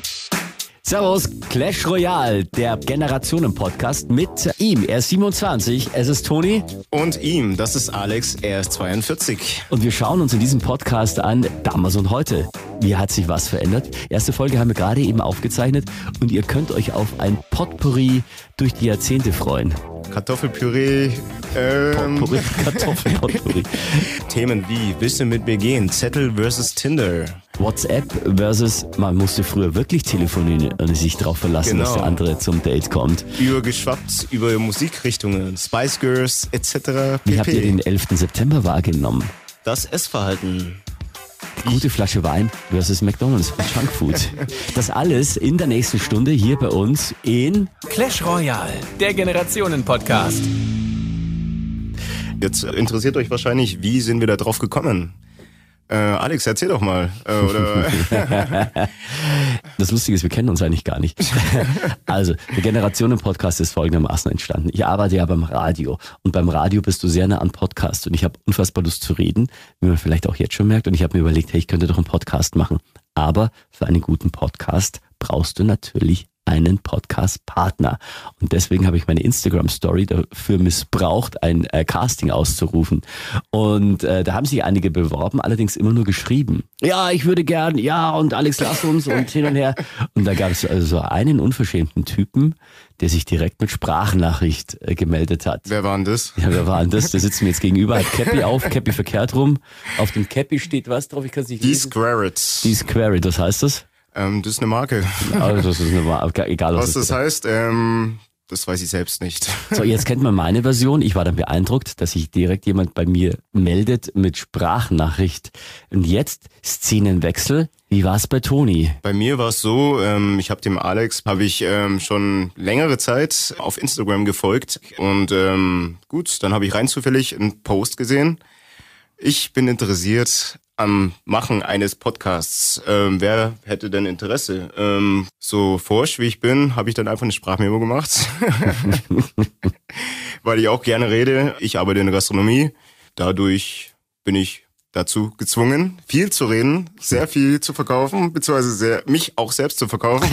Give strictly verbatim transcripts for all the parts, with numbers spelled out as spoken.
Servus, Clash Royale, der Generationen-Podcast mit ihm. Er ist siebenundzwanzig, es ist Toni. Und ihm, das ist Alex, er ist zweiundvierzig. Und wir schauen uns in diesem Podcast an, damals und heute. Wie hat sich was verändert? Erste Folge haben wir gerade eben aufgezeichnet und ihr könnt euch auf ein Potpourri durch die Jahrzehnte freuen. Kartoffelpüree, ähm... Potpourri, Kartoffelpotpourri. Themen wie, willst du mit mir gehen? Zettel versus Tinder. WhatsApp versus, man musste früher wirklich telefonieren und sich darauf verlassen, Genau. dass der andere zum Date kommt. Übergeschwappt über Musikrichtungen, Spice Girls et cetera. Wie habt ihr den elften September wahrgenommen? Das Essverhalten. Gute Flasche Wein versus McDonald's, Junkfood. Das alles in der nächsten Stunde hier bei uns in Clash Royale, der Generationen-Podcast. Jetzt interessiert euch wahrscheinlich, wie sind wir da drauf gekommen? Äh, Alex, erzähl doch mal. Äh, oder Das Lustige ist, wir kennen uns eigentlich gar nicht. Also, der Generationen-Podcast ist folgendermaßen entstanden. Ich arbeite ja beim Radio und beim Radio bist du sehr nah an Podcast und ich habe unfassbar Lust zu reden, wie man vielleicht auch jetzt schon merkt, und ich habe mir überlegt, hey, ich könnte doch einen Podcast machen. Aber für einen guten Podcast brauchst du natürlich einen Podcast-Partner. Und deswegen habe ich meine Instagram-Story dafür missbraucht, ein äh, Casting auszurufen. Und äh, da haben sich einige beworben, allerdings immer nur geschrieben. Ja, ich würde gern, ja, und Alex, lass uns und hin und her. Und da gab es also so einen unverschämten Typen, der sich direkt mit Sprachnachricht äh, gemeldet hat. wer war denn das? Ja, wer war denn das? Der sitzt mir jetzt gegenüber, hat Cappy auf, Cappy verkehrt rum. Auf dem Cappy steht was drauf? Ich kann es nicht Die lesen. Squared. Die Squared, was heißt das? Ähm, das ist eine Marke. Also das ist eine, Marke, egal was, Was das heißt, ähm, das weiß ich selbst nicht. So, jetzt kennt man meine Version. Ich war dann beeindruckt, dass sich direkt jemand bei mir meldet mit Sprachnachricht. Und jetzt Szenenwechsel. Wie war's bei Toni? Bei mir war es so, ähm, ich habe dem Alex, habe ich ähm, schon längere Zeit auf Instagram gefolgt. Und ähm, gut, dann habe ich rein zufällig einen Post gesehen. Ich bin interessiert am Machen eines Podcasts. Ähm, wer hätte denn Interesse? Ähm, so forsch wie ich bin, habe ich dann einfach eine Sprachmemo gemacht. Weil ich auch gerne rede. Ich arbeite in der Gastronomie. Dadurch bin ich dazu gezwungen, viel zu reden, sehr viel zu verkaufen, beziehungsweise sehr, mich auch selbst zu verkaufen.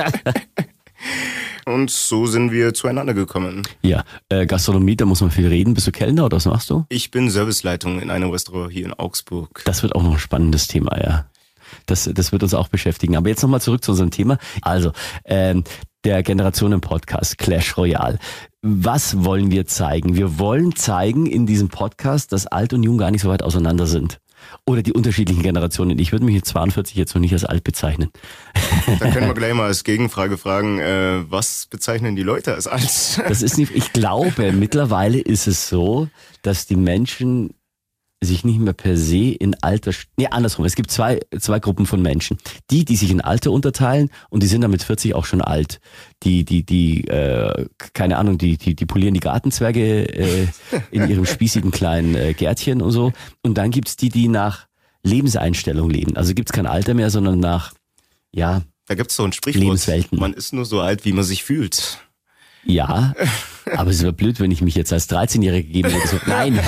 Und so sind wir zueinander gekommen. Ja, äh, Gastronomie, da muss man viel reden. Bist du Kellner oder was machst du? Ich bin Serviceleitung in einem Restaurant hier in Augsburg. Das wird auch noch ein spannendes Thema, ja. Das, das wird uns auch beschäftigen. Aber jetzt nochmal zurück zu unserem Thema. Also, ähm, der Generationen-Podcast Clash Royale. Was wollen wir zeigen? Wir wollen zeigen in diesem Podcast, dass alt und jung gar nicht so weit auseinander sind. Oder die unterschiedlichen Generationen. Ich würde mich mit zweiundvierzig jetzt noch nicht als alt bezeichnen. Da können wir gleich mal als Gegenfrage fragen, äh, was bezeichnen die Leute als alt? Das ist nicht, ich glaube, mittlerweile ist es so, dass die Menschen sich nicht mehr per se in Alter, nee, andersrum. Es gibt zwei, zwei Gruppen von Menschen. Die, die sich in Alter unterteilen und die sind dann mit vierzig auch schon alt. Die, die, die, äh, keine Ahnung, die, die, die polieren die Gartenzwerge äh, in ihrem spießigen kleinen äh, Gärtchen und so. Und dann gibt's die, die nach Lebenseinstellung leben. Also gibt's kein Alter mehr, sondern nach, ja, Da gibt's so ein Sprichwort, Lebenswelten. man ist nur so alt, wie man sich fühlt. Ja, aber es wäre blöd, wenn ich mich jetzt als dreizehnjähriger gegeben hätte. So, nein.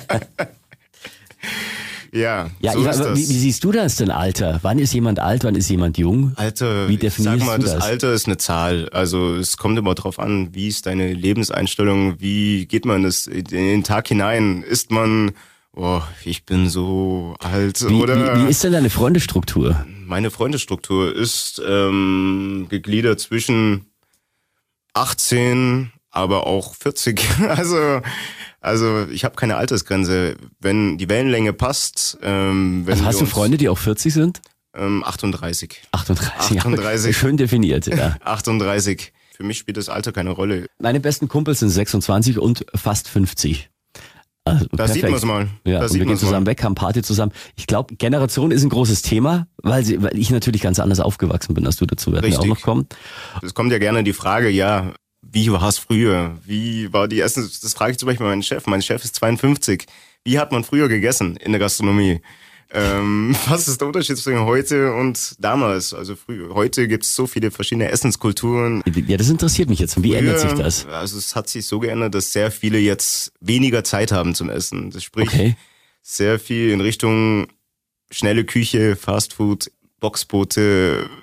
Ja, Ja, so ich, ist aber das. wie, wie siehst du das denn, Alter? Wann ist jemand alt, wann ist jemand jung? Alter, Wie ich definierst sag mal, du das das? Alter ist eine Zahl. Also es kommt immer drauf an, wie ist deine Lebenseinstellung, wie geht man das in den Tag hinein? Ist man, oh, ich bin so alt Wie, oder? wie, wie ist denn deine Freundestruktur? Meine Freundestruktur ist ähm, gegliedert zwischen achtzehn, aber auch vierzig. Also also ich habe keine Altersgrenze. Wenn die Wellenlänge passt, ähm, wenn Also hast wir du uns, Freunde, die auch vierzig sind? Ähm, achtunddreißig. achtunddreißig. achtunddreißig. Ja, schön definiert, ja. achtunddreißig. Für mich spielt das Alter keine Rolle. Meine besten Kumpels sind sechsundzwanzig und fast fünfzig. Also Da perfekt. sieht man's mal. Ja, Da und sieht wir gehen man's zusammen mal. weg, haben Party zusammen. Ich glaube, Generation ist ein großes Thema, weil, sie, weil ich natürlich ganz anders aufgewachsen bin als du. Dazu werden wir auch Richtig. noch kommen. Es kommt ja gerne die Frage, ja, wie war es früher? Wie war die Essen? Das frage ich zum Beispiel meinen Chef. Mein Chef ist zweiundfünfzig. Wie hat man früher gegessen in der Gastronomie? Ähm, was ist der Unterschied zwischen heute und damals? Also früher. Heute gibt es so viele verschiedene Essenskulturen. Ja, das interessiert mich jetzt. Wie Früher, ändert sich das? Also es hat sich so geändert, dass sehr viele jetzt weniger Zeit haben zum Essen. Das spricht Okay. sehr viel in Richtung schnelle Küche, Fastfood, Boxboote,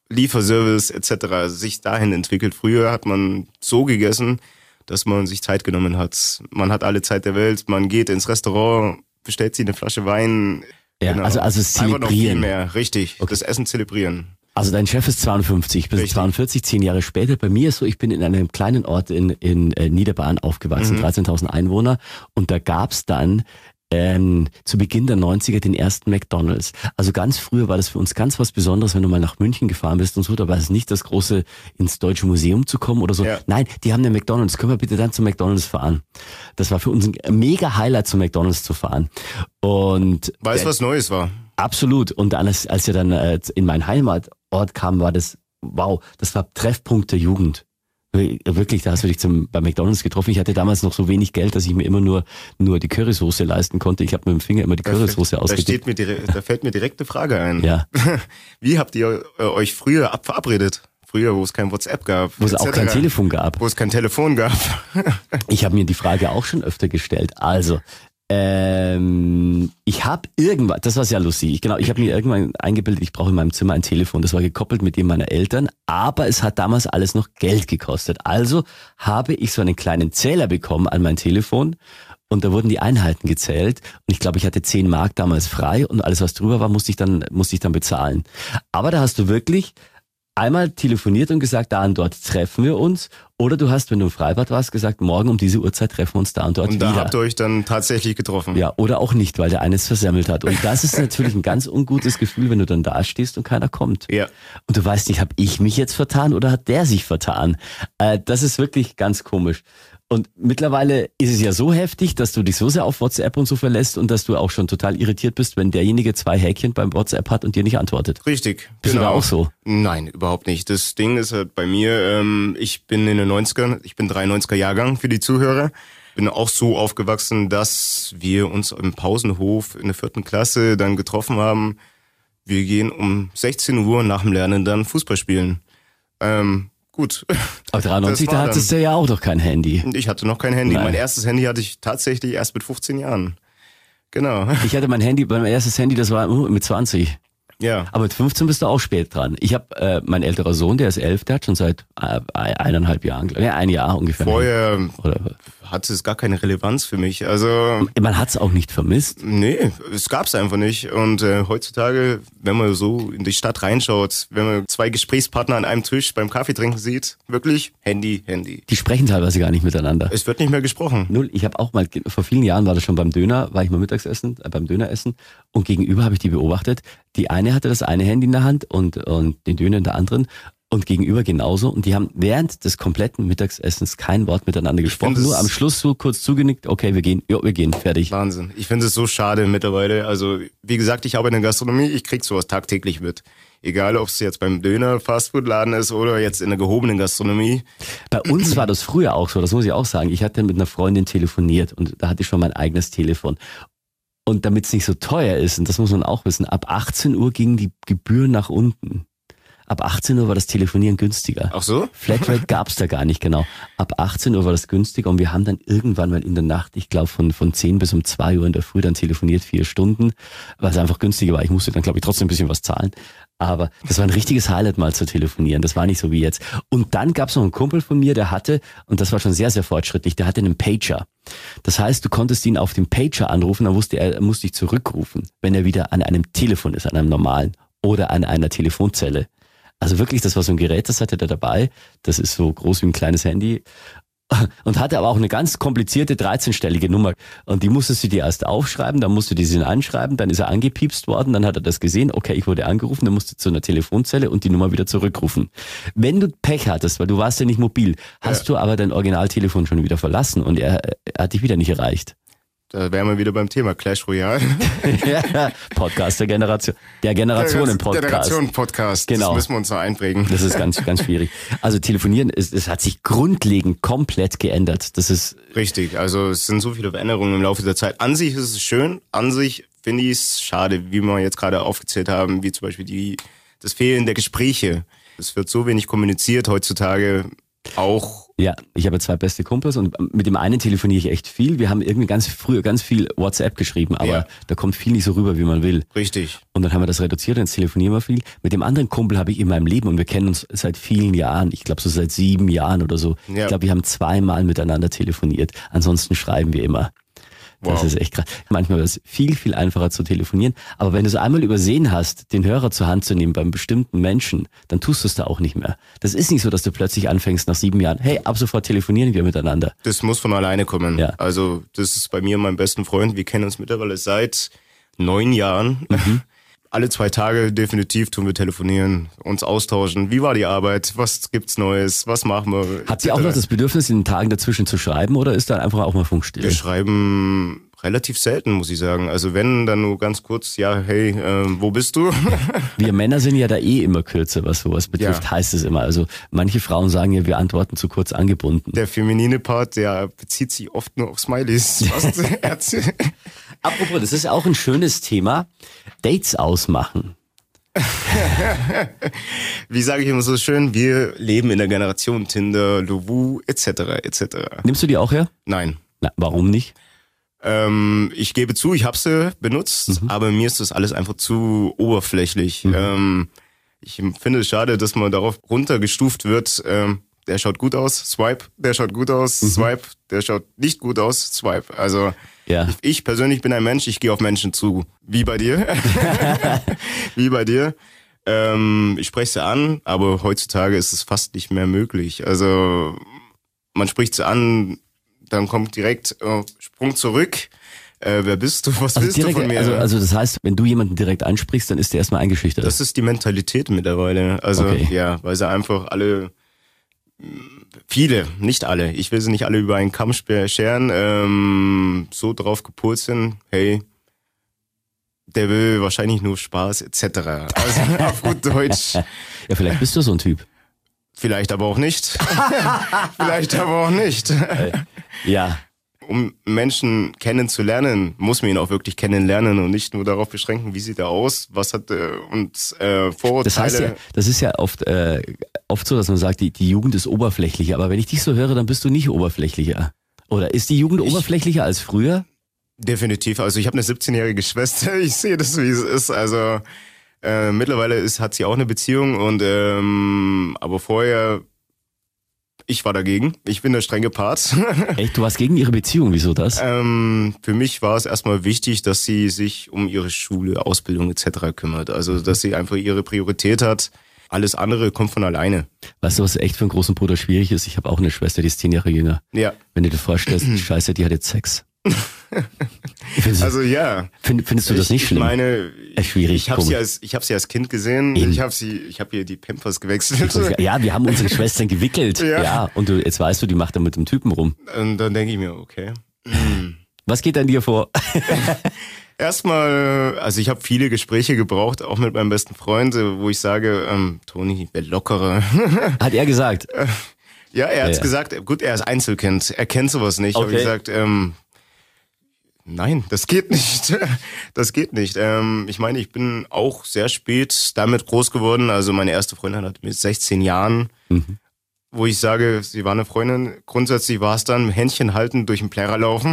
Lieferservice et cetera sich dahin entwickelt. Früher hat man so gegessen, dass man sich Zeit genommen hat. Man hat alle Zeit der Welt, man geht ins Restaurant, bestellt sich eine Flasche Wein. Ja, genau. also, also zelebrieren. Einfach noch viel mehr, richtig. Okay. Das Essen zelebrieren. Also dein Chef ist zweiundfünfzig, ich bin richtig. zweiundvierzig, zehn Jahre später. Bei mir ist so, ich bin in einem kleinen Ort in, in äh, Niederbayern aufgewachsen, mhm. dreizehntausend Einwohner. Und da gab's dann ähm, zu Beginn der neunziger den ersten McDonald's. Also ganz früher war das für uns ganz was Besonderes, wenn du mal nach München gefahren bist und so. Da war es nicht das große, ins Deutsche Museum zu kommen oder so. Ja. Nein, die haben den McDonald's. Können wir bitte dann zum McDonald's fahren? Das war für uns ein mega Highlight, zum McDonald's zu fahren. Und weil es äh, was Neues war. Absolut. Und dann, als, als er dann äh, in meinen Heimatort kam, war das, wow, das war Treffpunkt der Jugend. Wirklich, da hast du dich zum, bei McDonald's getroffen. Ich hatte damals noch so wenig Geld, dass ich mir immer nur nur die Currysoße leisten konnte. Ich habe mit dem Finger immer die Currysoße ausgegeben. Da, steht mir direkt, da fällt mir direkt eine Frage ein. Ja. Wie habt ihr äh, euch früher ab verabredet? Früher, wo es kein WhatsApp gab. Wo es auch kein Telefon gab. Wo es kein Telefon gab. Ich habe mir die Frage auch schon öfter gestellt. Also, Ähm, ich habe irgendwann, das war sehr lustig, ich, genau, ich habe mir irgendwann eingebildet, ich brauche in meinem Zimmer ein Telefon. Das war gekoppelt mit dem meiner Eltern, aber es hat damals alles noch Geld gekostet. Also habe ich so einen kleinen Zähler bekommen an mein Telefon und da wurden die Einheiten gezählt und ich glaube, ich hatte zehn Mark damals frei und alles, was drüber war, musste ich dann musste ich dann bezahlen. Aber da hast du wirklich einmal telefoniert und gesagt, da und dort treffen wir uns. Oder du hast, wenn du im Freibad warst, gesagt, morgen um diese Uhrzeit treffen wir uns da und dort wieder. Und da habt ihr euch dann tatsächlich getroffen. Ja, oder auch nicht, weil der eines versemmelt hat. Und das ist natürlich ein ganz ungutes Gefühl, wenn du dann da stehst und keiner kommt. Ja. Und du weißt nicht, habe ich mich jetzt vertan oder hat der sich vertan? Äh, das ist wirklich ganz komisch. Und mittlerweile ist es ja so heftig, dass du dich so sehr auf WhatsApp und so verlässt und dass du auch schon total irritiert bist, wenn derjenige zwei Häkchen beim WhatsApp hat und dir nicht antwortet. Richtig. Bist genau. du da auch so? Nein, überhaupt nicht. Das Ding ist halt bei mir, ähm, ich bin in den neunzigern, ich bin dreiundneunziger Jahrgang für die Zuhörer. Bin auch so aufgewachsen, dass wir uns im Pausenhof in der vierten Klasse dann getroffen haben. Wir gehen um sechzehn Uhr nach dem Lernen dann Fußball spielen. Ähm, Gut. Aber dreiundneunzig, da hattest du ja auch noch kein Handy. Ich hatte noch kein Handy. Nein. Mein erstes Handy hatte ich tatsächlich erst mit fünfzehn Jahren. Genau. Ich hatte mein Handy, mein erstes Handy, das war mit zwanzig. Ja. Aber mit fünfzehn bist du auch spät dran. Ich habe äh, mein älterer Sohn, der ist elf, der hat schon seit äh, eineinhalb Jahren, ja, ein Jahr ungefähr. Vorher Oder, hatte es gar keine Relevanz für mich. Also man hat es auch nicht vermisst. Nee, es gab es einfach nicht. Und äh, heutzutage, wenn man so in die Stadt reinschaut, wenn man zwei Gesprächspartner an einem Tisch beim Kaffee trinken sieht, wirklich Handy, Handy. Die sprechen teilweise gar nicht miteinander. Es wird nicht mehr gesprochen. Null. Ich habe auch mal, vor vielen Jahren war das schon beim Döner, war ich mal Mittagsessen, äh, beim Döneressen und gegenüber habe ich die beobachtet. Die eine hatte das eine Handy in der Hand und, und den Döner in der anderen. Und gegenüber genauso. Und die haben während des kompletten Mittagsessens kein Wort miteinander gesprochen. Nur am Schluss so kurz zugenickt, okay, wir gehen, ja, wir gehen, fertig. Wahnsinn. Ich finde es so schade mittlerweile. Also, wie gesagt, ich arbeite in der Gastronomie, ich krieg sowas tagtäglich mit. Egal, ob es jetzt beim Döner, Fastfood-Laden ist oder jetzt in der gehobenen Gastronomie. Bei uns war das früher auch so, das muss ich auch sagen. Ich hatte mit einer Freundin telefoniert und da hatte ich schon mein eigenes Telefon. Und damit es nicht so teuer ist, und das muss man auch wissen, ab achtzehn Uhr gingen die Gebühren nach unten. Ab achtzehn Uhr war das Telefonieren günstiger. Ach so? Flatrate gab's da gar nicht, genau. Ab achtzehn Uhr war das günstiger und wir haben dann irgendwann mal in der Nacht, ich glaube von von zehn bis um zwei Uhr in der Früh dann telefoniert, vier Stunden, weil es einfach günstiger war. Ich musste dann, glaube ich, trotzdem ein bisschen was zahlen. Aber das war ein richtiges Highlight mal zu telefonieren. Das war nicht so wie jetzt. Und dann gab's noch einen Kumpel von mir, der hatte, und das war schon sehr, sehr fortschrittlich, der hatte einen Pager. Das heißt, du konntest ihn auf dem Pager anrufen, dann musste er musste dich zurückrufen, wenn er wieder an einem Telefon ist, an einem normalen oder an einer Telefonzelle. Also wirklich, das war so ein Gerät, das hatte der dabei. Das ist so groß wie ein kleines Handy. Und hatte aber auch eine ganz komplizierte dreizehnstellige Nummer. Und die musstest du dir erst aufschreiben, dann musst du die sie anschreiben, dann ist er angepiepst worden, dann hat er das gesehen, okay, ich wurde angerufen, dann musst du zu einer Telefonzelle und die Nummer wieder zurückrufen. Wenn du Pech hattest, weil du warst ja nicht mobil, hast ja. du aber dein Originaltelefon schon wieder verlassen und er, er hat dich wieder nicht erreicht. Da wären wir wieder beim Thema Clash Royale. Ja, Podcast der Generation, der Generationen-Podcast. Generationen-Podcast, genau. Das müssen wir uns noch einprägen. Das ist ganz, ganz schwierig. Also telefonieren, es, es hat sich grundlegend komplett geändert. Das ist richtig, also es sind so viele Veränderungen im Laufe der Zeit. An sich ist es schön, an sich finde ich es schade, wie wir jetzt gerade aufgezählt haben, wie zum Beispiel die, das Fehlen der Gespräche. Es wird so wenig kommuniziert heutzutage, auch Ja, ich habe zwei beste Kumpels und mit dem einen telefoniere ich echt viel. Wir haben irgendwie ganz früher ganz viel WhatsApp geschrieben, aber ja. da kommt viel nicht so rüber, wie man will. Richtig. Und dann haben wir das reduziert und jetzt telefonieren wir viel. Mit dem anderen Kumpel habe ich in meinem Leben und wir kennen uns seit vielen Jahren, ich glaube so seit sieben Jahren oder so. Ja. Ich glaube, wir haben zweimal miteinander telefoniert. Ansonsten schreiben wir immer. Das wow. ist echt krass. Manchmal ist es viel, viel einfacher zu telefonieren. Aber wenn du es einmal übersehen hast, den Hörer zur Hand zu nehmen beim bestimmten Menschen, dann tust du es da auch nicht mehr. Das ist nicht so, dass du plötzlich anfängst nach sieben Jahren, hey, ab sofort telefonieren wir miteinander. Das muss von alleine kommen. Ja. Also das ist bei mir mein besten Freund. Wir kennen uns mittlerweile seit neun Jahren. Mhm. Alle zwei Tage definitiv tun wir telefonieren, uns austauschen. Wie war die Arbeit? Was gibt's Neues? Was machen wir? Hat sie auch noch das Bedürfnis, in den Tagen dazwischen zu schreiben oder ist da einfach auch mal Funkstille? Wir schreiben relativ selten, muss ich sagen. Also wenn, dann nur ganz kurz, ja, hey, äh, wo bist du? Wir Männer sind ja da eh immer kürzer, was sowas betrifft, ja. heißt es immer. Also manche Frauen sagen ja, wir antworten zu kurz angebunden. Der feminine Part, der bezieht sich oft nur auf Smileys. Apropos, das ist auch ein schönes Thema. Dates ausmachen. Wie sage ich immer so schön, wir leben in der Generation Tinder, Lovoo, et cetera et cetera. Nimmst du die auch her? Nein. Na, warum nicht? Ähm, ich gebe zu, ich habe sie benutzt, mhm. aber mir ist das alles einfach zu oberflächlich. Mhm. Ähm, ich finde es schade, dass man darauf runtergestuft wird. Ähm, der schaut gut aus, Swipe, der schaut gut aus, mhm. Swipe, der schaut nicht gut aus, Swipe. Also ja. ich, ich persönlich bin ein Mensch, ich gehe auf Menschen zu. Wie bei dir. Wie bei dir. Ähm, ich spreche sie an, aber heutzutage ist es fast nicht mehr möglich. Also man spricht sie an, dann kommt direkt äh, Sprung zurück. Äh, wer bist du? Was also willst direkt, du von mir? Also, also das heißt, wenn du jemanden direkt ansprichst, dann ist der erstmal eingeschüchtert. Das ist die Mentalität mittlerweile. Also okay. ja, weil sie einfach alle, viele, nicht alle, ich will sie nicht alle über einen Kamm scheren, ähm, so drauf gepolt sind, hey, der will wahrscheinlich nur Spaß et cetera. Also auf gut Deutsch. Ja, vielleicht bist du so ein Typ. Vielleicht aber auch nicht. Vielleicht aber auch nicht. Ja. Um Menschen kennenzulernen, muss man ihn auch wirklich kennenlernen und nicht nur darauf beschränken, wie sieht er aus, was hat er und äh, Vorurteile. Das heißt ja, das ist ja oft äh, oft so, dass man sagt, die, die Jugend ist oberflächlicher. Aber wenn ich dich so höre, dann bist du nicht oberflächlicher. Oder ist die Jugend ich, oberflächlicher als früher? Definitiv. Also ich habe eine siebzehnjährige Schwester. Ich sehe das, wie es ist. Also äh, mittlerweile ist, hat sie auch eine Beziehung und ähm, aber vorher, ich war dagegen. Ich bin der strenge Part. Echt? Du warst gegen ihre Beziehung? Wieso das? Ähm, für mich war es erstmal wichtig, dass sie sich um ihre Schule, Ausbildung et cetera kümmert. Also dass sie einfach ihre Priorität hat. Alles andere kommt von alleine. Weißt du, was echt für einen großen Bruder schwierig ist? Ich habe auch eine Schwester, die ist zehn Jahre jünger. Ja. Wenn du dir vorstellst, scheiße, die hat jetzt Sex. Also ja. Find, findest du das nicht ich, schlimm? Ich meine, schwierig, ich habe sie als ich habe sie als Kind gesehen. Eben. Ich habe sie, ich habe ihr die Pampers gewechselt. Ja, wir haben unsere Schwestern gewickelt. Ja. ja. Und du, jetzt weißt du, die macht da mit dem Typen rum. Und dann denke ich mir, okay. Was geht an dir vor? Erstmal, also ich habe viele Gespräche gebraucht, auch mit meinem besten Freund, wo ich sage, ähm, Toni, wer lockerer. Hat er gesagt? Ja, er hat's ja. gesagt. Gut, er ist Einzelkind, er kennt sowas nicht. Okay. Aber ich gesagt, ähm, nein, das geht nicht. Das geht nicht. Ähm, ich meine, ich bin auch sehr spät damit groß geworden. Also meine erste Freundin hat mit sechzehn Jahren, mhm. wo ich sage, sie war eine Freundin. Grundsätzlich war es dann Händchen halten, durch den Plärrer laufen.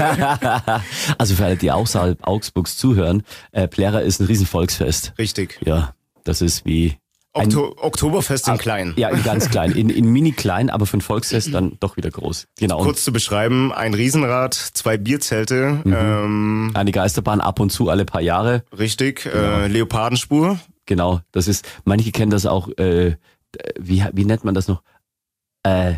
Also für alle, die außerhalb Augsburgs zuhören, äh, Plärrer ist ein Riesenvolksfest. Richtig. Ja, das ist wie ein Okto- Oktoberfest in klein. Ja, in ganz klein. In, in mini klein, aber für ein Volksfest dann doch wieder groß. Genau. Kurz zu beschreiben, ein Riesenrad, zwei Bierzelte. Mhm. Ähm, Eine Geisterbahn ab und zu alle paar Jahre. Richtig, genau. äh, Leopardenspur. Genau, das ist, manche kennen das auch, äh, wie, wie nennt man das noch? Äh,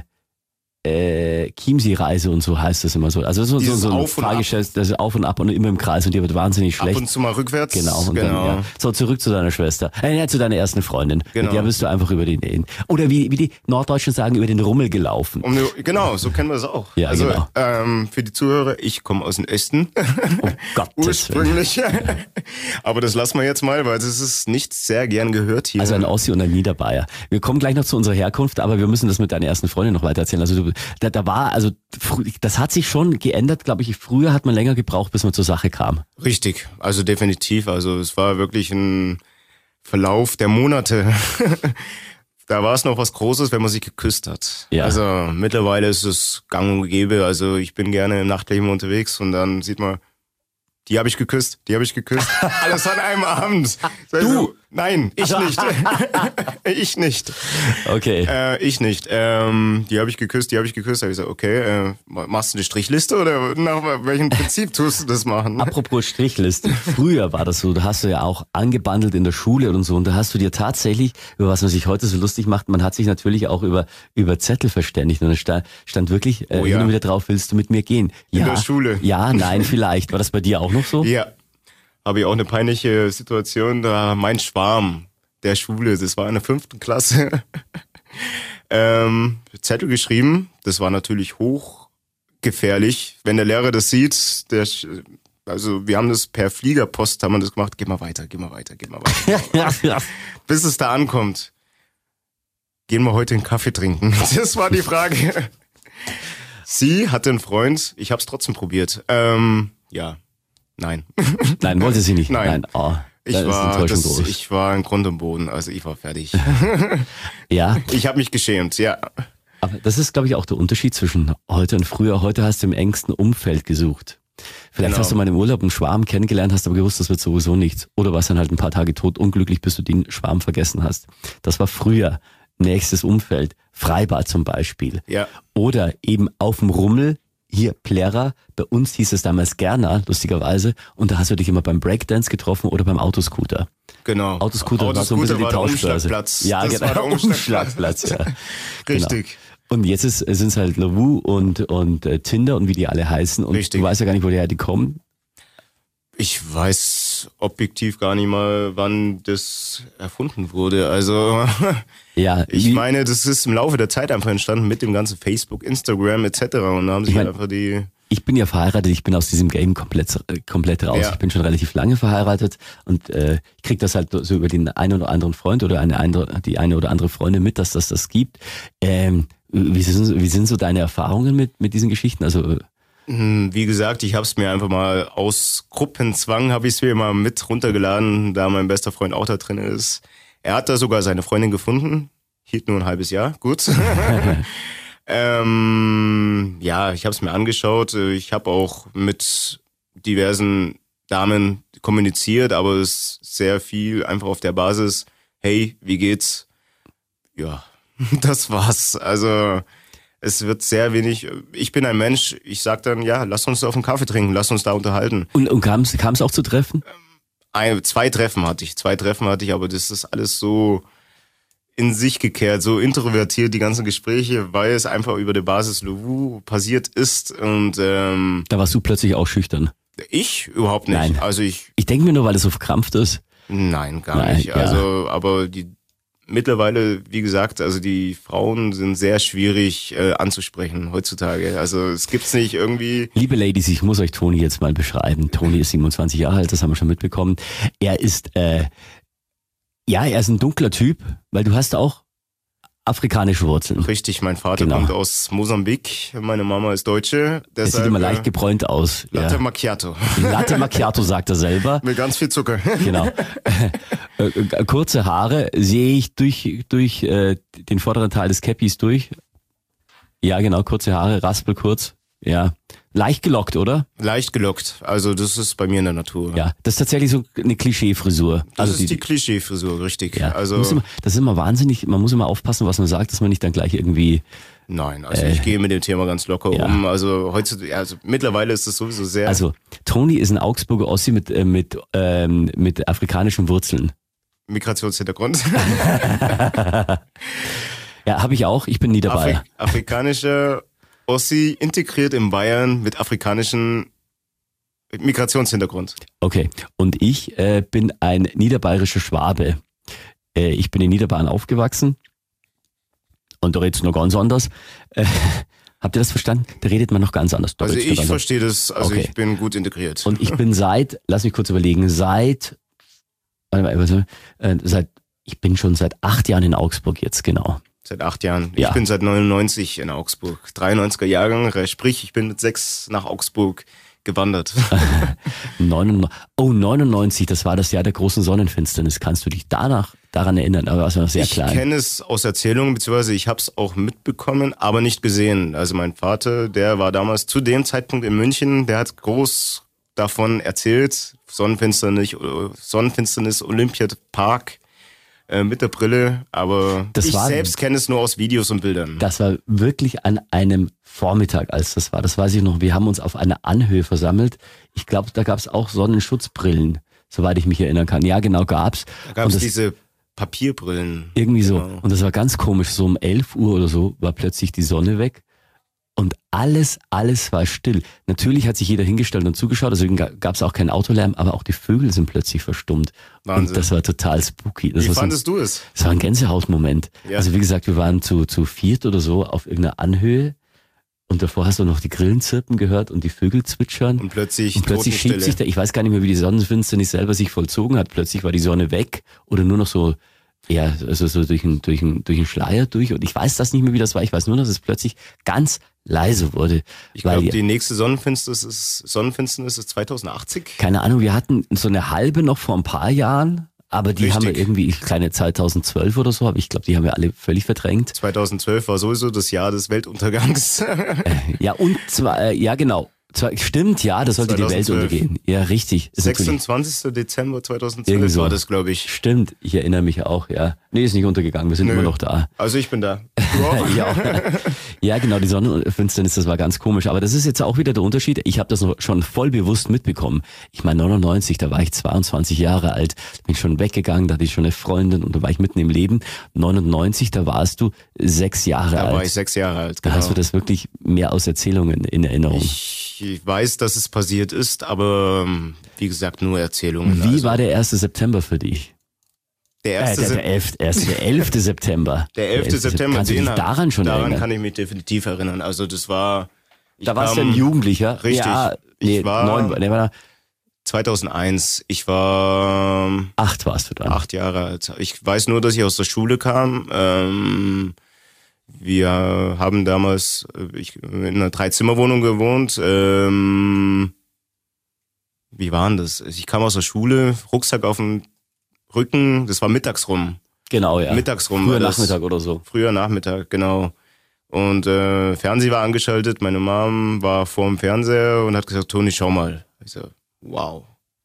äh, Chiemsee-Reise und so heißt das immer so. Also so, so, so ein Fahrgeschäft, das ist auf und ab und immer im Kreis und die wird wahnsinnig schlecht. Ab und zu mal rückwärts. Genau. Und genau. Dann, ja. So, zurück zu deiner Schwester. Äh, ja, zu deiner ersten Freundin. Genau. Mit der bist du einfach über den, oder wie, wie die Norddeutschen sagen, über den Rummel gelaufen. Um, genau, so kennen wir es auch. Ja, also, genau. ähm, für die Zuhörer, ich komme aus dem Osten. Oh Gott. Ursprünglich. Aber das lassen wir jetzt mal, weil es ist nicht sehr gern gehört hier. Also ein Ossi und ein Niederbayer. Wir kommen gleich noch zu unserer Herkunft, aber wir müssen das mit deiner ersten Freundin noch weiter erzählen. Also du, da, da war, also das hat sich schon geändert, glaube ich. Früher hat man länger gebraucht, bis man zur Sache kam. Richtig, also definitiv. Also es war wirklich ein Verlauf der Monate. Da war es noch was Großes, wenn man sich geküsst hat. Ja. Also mittlerweile ist es gang und gäbe. Also ich bin gerne im Nachtleben unterwegs und dann sieht man, die habe ich geküsst, die habe ich geküsst. Alles an einem Abend. Du? Nein, ich nicht. ich nicht. Okay. Äh, ich nicht. Ähm, die habe ich geküsst, die habe ich geküsst. Da habe ich gesagt, okay, äh, machst du eine Strichliste oder nach welchem Prinzip tust du das machen? Apropos Strichliste. Früher war das so, da hast du ja auch angebandelt in der Schule und so und da hast du dir tatsächlich, über was man sich heute so lustig macht, man hat sich natürlich auch über über Zettel verständigt und da stand, stand wirklich äh, Oh ja. hin und wieder drauf, willst du mit mir gehen? In Ja, der Schule. Ja, nein, vielleicht. War das bei dir auch noch so? Ja. Habe ich auch eine peinliche Situation, da mein Schwarm der Schule, das war in der fünften Klasse, ähm, Zettel geschrieben, das war natürlich hochgefährlich. Wenn der Lehrer das sieht, der, also wir haben das per Fliegerpost, haben wir das gemacht, geh mal weiter, geh mal weiter, geh mal weiter. Geh mal weiter. Bis es da ankommt. Gehen wir heute einen Kaffee trinken? Das war die Frage. Sie hatte einen Freund, ich habe es trotzdem probiert. Ähm, ja. Nein. Nein, wollte sie nicht. Nein. Nein. Oh, Ich da ist war, Enttäuschung das, groß. ich war in Grund und Boden, also ich war fertig. Ja, Ich habe mich geschämt, ja. aber das ist, glaube ich, auch der Unterschied zwischen heute und früher. Heute hast du im engsten Umfeld gesucht. Vielleicht Genau. hast du mal im Urlaub einen Schwarm kennengelernt, hast aber gewusst, das wird sowieso nichts. Oder warst dann halt ein paar Tage tot unglücklich, bis du den Schwarm vergessen hast. Das war früher. Nächstes Umfeld. Freibad zum Beispiel. Ja. Oder eben auf dem Rummel. Hier Plärrer, bei uns hieß es damals Gerner, lustigerweise, und da hast du dich immer beim Breakdance getroffen oder beim Autoscooter. Genau. Autoscooter, war so ein bisschen die war der Tauschbörse. Umschlagplatz. Ja, das genau, war der Umschlagplatz, ja. Richtig. Genau. Und jetzt ist, sind es halt Lavu und, und äh, Tinder und wie die alle heißen. Und Richtig. du weißt ja gar nicht, woher die kommen. Ich weiß objektiv gar nicht mal, wann das erfunden wurde. Also Ja, ich wie- meine, das ist im Laufe der Zeit einfach entstanden mit dem ganzen Facebook, Instagram et cetera. Und da haben sich Ich mein- einfach die... Ich bin ja verheiratet, ich bin aus diesem Game komplett, äh, komplett raus. Ja. Ich bin schon relativ lange verheiratet und äh, ich krieg das halt so über den einen oder anderen Freund oder eine andere, die eine oder andere Freundin mit, dass das das gibt. Ähm, wie, sind, wie sind so deine Erfahrungen mit, mit diesen Geschichten? Also äh, Wie gesagt, ich habe es mir einfach mal aus Gruppenzwang, habe ich es mir mal mit runtergeladen, da mein bester Freund auch da drin ist. Er hat da sogar seine Freundin gefunden, hielt nur ein halbes Jahr, gut. ähm, ja, ich habe es mir angeschaut. Ich habe auch mit diversen Damen kommuniziert, aber es ist sehr viel einfach auf der Basis, hey, wie geht's? Ja, das war's. Also es wird sehr wenig, ich bin ein Mensch, ich sag dann, ja, lass uns auf einen Kaffee trinken, lass uns da unterhalten. und, und kam es auch zu Treffen? Ein, zwei Treffen hatte ich, zwei Treffen hatte ich, aber das ist alles so in sich gekehrt, so introvertiert, die ganzen Gespräche, weil es einfach über der Basis Lavu passiert ist und ähm, Da warst du plötzlich auch schüchtern. ich überhaupt nicht. Nein. Also ich, Ich denke mir nur, weil es so verkrampft ist. nein, gar Nein, nicht. ja. Also, aber die mittlerweile, wie gesagt, also die Frauen sind sehr schwierig äh, anzusprechen heutzutage. Also es gibt's nicht irgendwie. Liebe Ladies, ich muss euch Toni jetzt mal beschreiben. Toni ist siebenundzwanzig Jahre alt, das haben wir schon mitbekommen. Er ist, äh, ja, er ist ein dunkler Typ, weil du hast auch afrikanische Wurzeln. Richtig, mein Vater Genau. kommt aus Mosambik, meine Mama ist Deutsche. Er sieht Deshalb, immer leicht äh, gebräunt aus. Latte Ja. Macchiato. Latte Macchiato, sagt er selber. Mit ganz viel Zucker. Genau. Äh, äh, kurze Haare sehe ich durch, durch äh, den vorderen Teil des Cappies durch. Ja, genau, kurze Haare, raspelkurz. Ja. Leicht gelockt, oder? Leicht gelockt. Also das ist bei mir in der Natur. Ja. Das ist tatsächlich so eine Klischee-Frisur. Das Also ist die, Klischee-Frisur, richtig. Ja, Also muss immer, das ist immer wahnsinnig, man muss immer aufpassen, was man sagt, dass man nicht dann gleich irgendwie, nein, also ich gehe mit dem Thema ganz locker Äh, ja. um. Also heutzutage, also mittlerweile ist es sowieso sehr. also Toni ist ein Augsburger Ossi mit, äh, mit, ähm, mit afrikanischen Wurzeln. Migrationshintergrund. Ja, habe ich auch, ich bin nie dabei. Afri afrikanischer Ossi integriert in Bayern mit afrikanischem Migrationshintergrund. Okay, und ich äh, bin ein niederbayerischer Schwabe. Äh, ich bin in Niederbayern aufgewachsen und da redet's noch ganz anders. Äh, habt ihr das verstanden? Da redet man noch ganz anders. Da Also redet's noch ich ganz anders. verstehe das, also Okay. ich bin gut integriert. Und ich bin seit, lass mich kurz überlegen, seit, warte mal, warte, äh, seit, ich bin schon seit acht Jahren in Augsburg jetzt, genau. Seit acht Jahren. Ja. Ich bin seit neunundneunzig in Augsburg. dreiundneunziger Jahrgang, sprich, ich bin mit sechs nach Augsburg gewandert. neunundneunzig, oh, neunundneunzig, das war das Jahr der großen Sonnenfinsternis. Kannst du dich danach daran erinnern? Aber warst du noch sehr ich klein. Ich kenne es aus Erzählungen, beziehungsweise ich habe es auch mitbekommen, aber nicht gesehen. Also mein Vater, der war damals zu dem Zeitpunkt in München, der hat groß davon erzählt, Sonnenfinsternis, Sonnenfinsternis, Olympiapark äh, mit der Brille, aber das ich war, selbst kenne es nur aus Videos und Bildern. Das war wirklich an einem Vormittag, als das war. Das weiß ich noch. Wir haben uns auf einer Anhöhe versammelt. Ich glaube, da gab es auch Sonnenschutzbrillen, soweit ich mich erinnern kann. Ja, genau, gab's. Da gab es diese Papierbrillen. Irgendwie so. Genau. Und das war ganz komisch. So um elf Uhr oder so war plötzlich die Sonne weg. Und alles, alles war still. Natürlich hat sich jeder hingestellt und zugeschaut, deswegen gab es auch keinen Autolärm, aber auch die Vögel sind plötzlich verstummt. Wahnsinn. Und das war total spooky. Das Wie war so fandest ein, du es? Das war ein Gänsehautmoment. Ja. Also wie gesagt, wir waren zu, zu viert oder so auf irgendeiner Anhöhe und davor hast du noch die Grillen zirpen gehört und die Vögel zwitschern. Und plötzlich, und plötzlich schiebt sich da, ich weiß gar nicht mehr, wie die Sonnenfinsternis selber sich vollzogen hat. Plötzlich war die Sonne weg oder nur noch so, ja, also so durch einen, durch einen, durch einen Schleier durch. Und ich weiß das nicht mehr, wie das war. Ich weiß nur, dass es plötzlich ganz leise wurde. Ich glaube, die nächste Sonnenfinsternis ist, Sonnenfinsternis ist zweitausendachtzig. Keine Ahnung, wir hatten so eine halbe noch vor ein paar Jahren, aber die Richtig. haben wir irgendwie, kleine zweitausendzwölf oder so, aber ich glaube, die haben wir alle völlig verdrängt. zweitausendzwölf war sowieso das Jahr des Weltuntergangs. Ja, und zwar, äh, ja genau. Zwar, stimmt, ja, da sollte die Welt zweitausendzwölf. untergehen. Ja, richtig. Ist natürlich- sechsundzwanzigster Dezember zweitausendzwölf Irgendwie so. war das, glaube ich. Stimmt, ich erinnere mich auch, ja. Nee, ist nicht untergegangen, wir sind Nö. immer noch da. Also ich bin da. Du auch? Ja. Ja, genau, die Sonnenfinsternis, das war ganz komisch. Aber das ist jetzt auch wieder der Unterschied. Ich habe das noch schon voll bewusst mitbekommen. Ich meine, neunundneunzig, da war ich zweiundzwanzig Jahre alt, bin schon weggegangen, da hatte ich schon eine Freundin und da war ich mitten im Leben. neunundneunzig, da warst du sechs Jahre Da alt. war ich sechs Jahre alt, Da genau. hast du das wirklich mehr aus Erzählungen in Erinnerung. Ich weiß, dass es passiert ist, aber ähm, wie gesagt, nur Erzählungen. Wie also, war der erste September für dich? der Äh, erste der, der, Sep- elf, erste, der elfte September. Der elfte September, Kannst du dich den- daran schon daran erinnern? kann ich mich definitiv erinnern. Also das war... ich Da warst du kam ein Jugendlicher. Richtig. Ja, nee, Ich war- neun, nee, war zweitausendeins. Ich war ähm, acht warst du dann. acht Jahre alt. Ich weiß nur, dass ich aus der Schule kam. Ähm, wir haben damals äh, ich, in einer Dreizimmerwohnung gewohnt. Ähm, wie war denn das? Ich kam aus der Schule, Rucksack auf dem Rücken. Das war mittags rum. Genau, ja. Mittags rum Früher war das. Nachmittag oder so. Früher Nachmittag, genau. Und äh, Fernseher war angeschaltet. Meine Mom war vor dem Fernseher und hat gesagt, Toni, schau mal. Ich so, wow.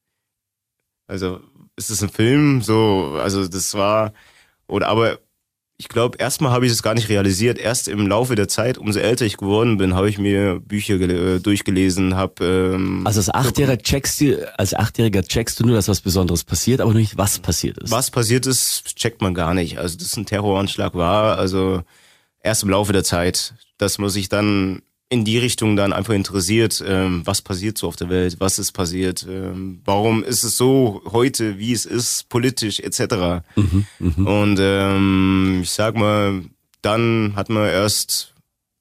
Also, ist das ein Film? So, also das war, oder aber ich glaube, erstmal habe ich es gar nicht realisiert. Erst im Laufe der Zeit, umso älter ich geworden bin, habe ich mir Bücher gele- äh, durchgelesen, habe ähm, Also als Achtjähriger checkst du, als Achtjähriger checkst du nur, dass was Besonderes passiert, aber nicht, was passiert ist. was passiert ist, checkt man gar nicht. Also, dass ein Terroranschlag war, also erst im Laufe der Zeit, dass man sich dann in die Richtung dann einfach interessiert, ähm, was passiert so auf der Welt, was ist passiert, ähm, warum ist es so heute, wie es ist, politisch et cetera. Mhm, mhm. Und ähm, ich sag mal, dann hat man erst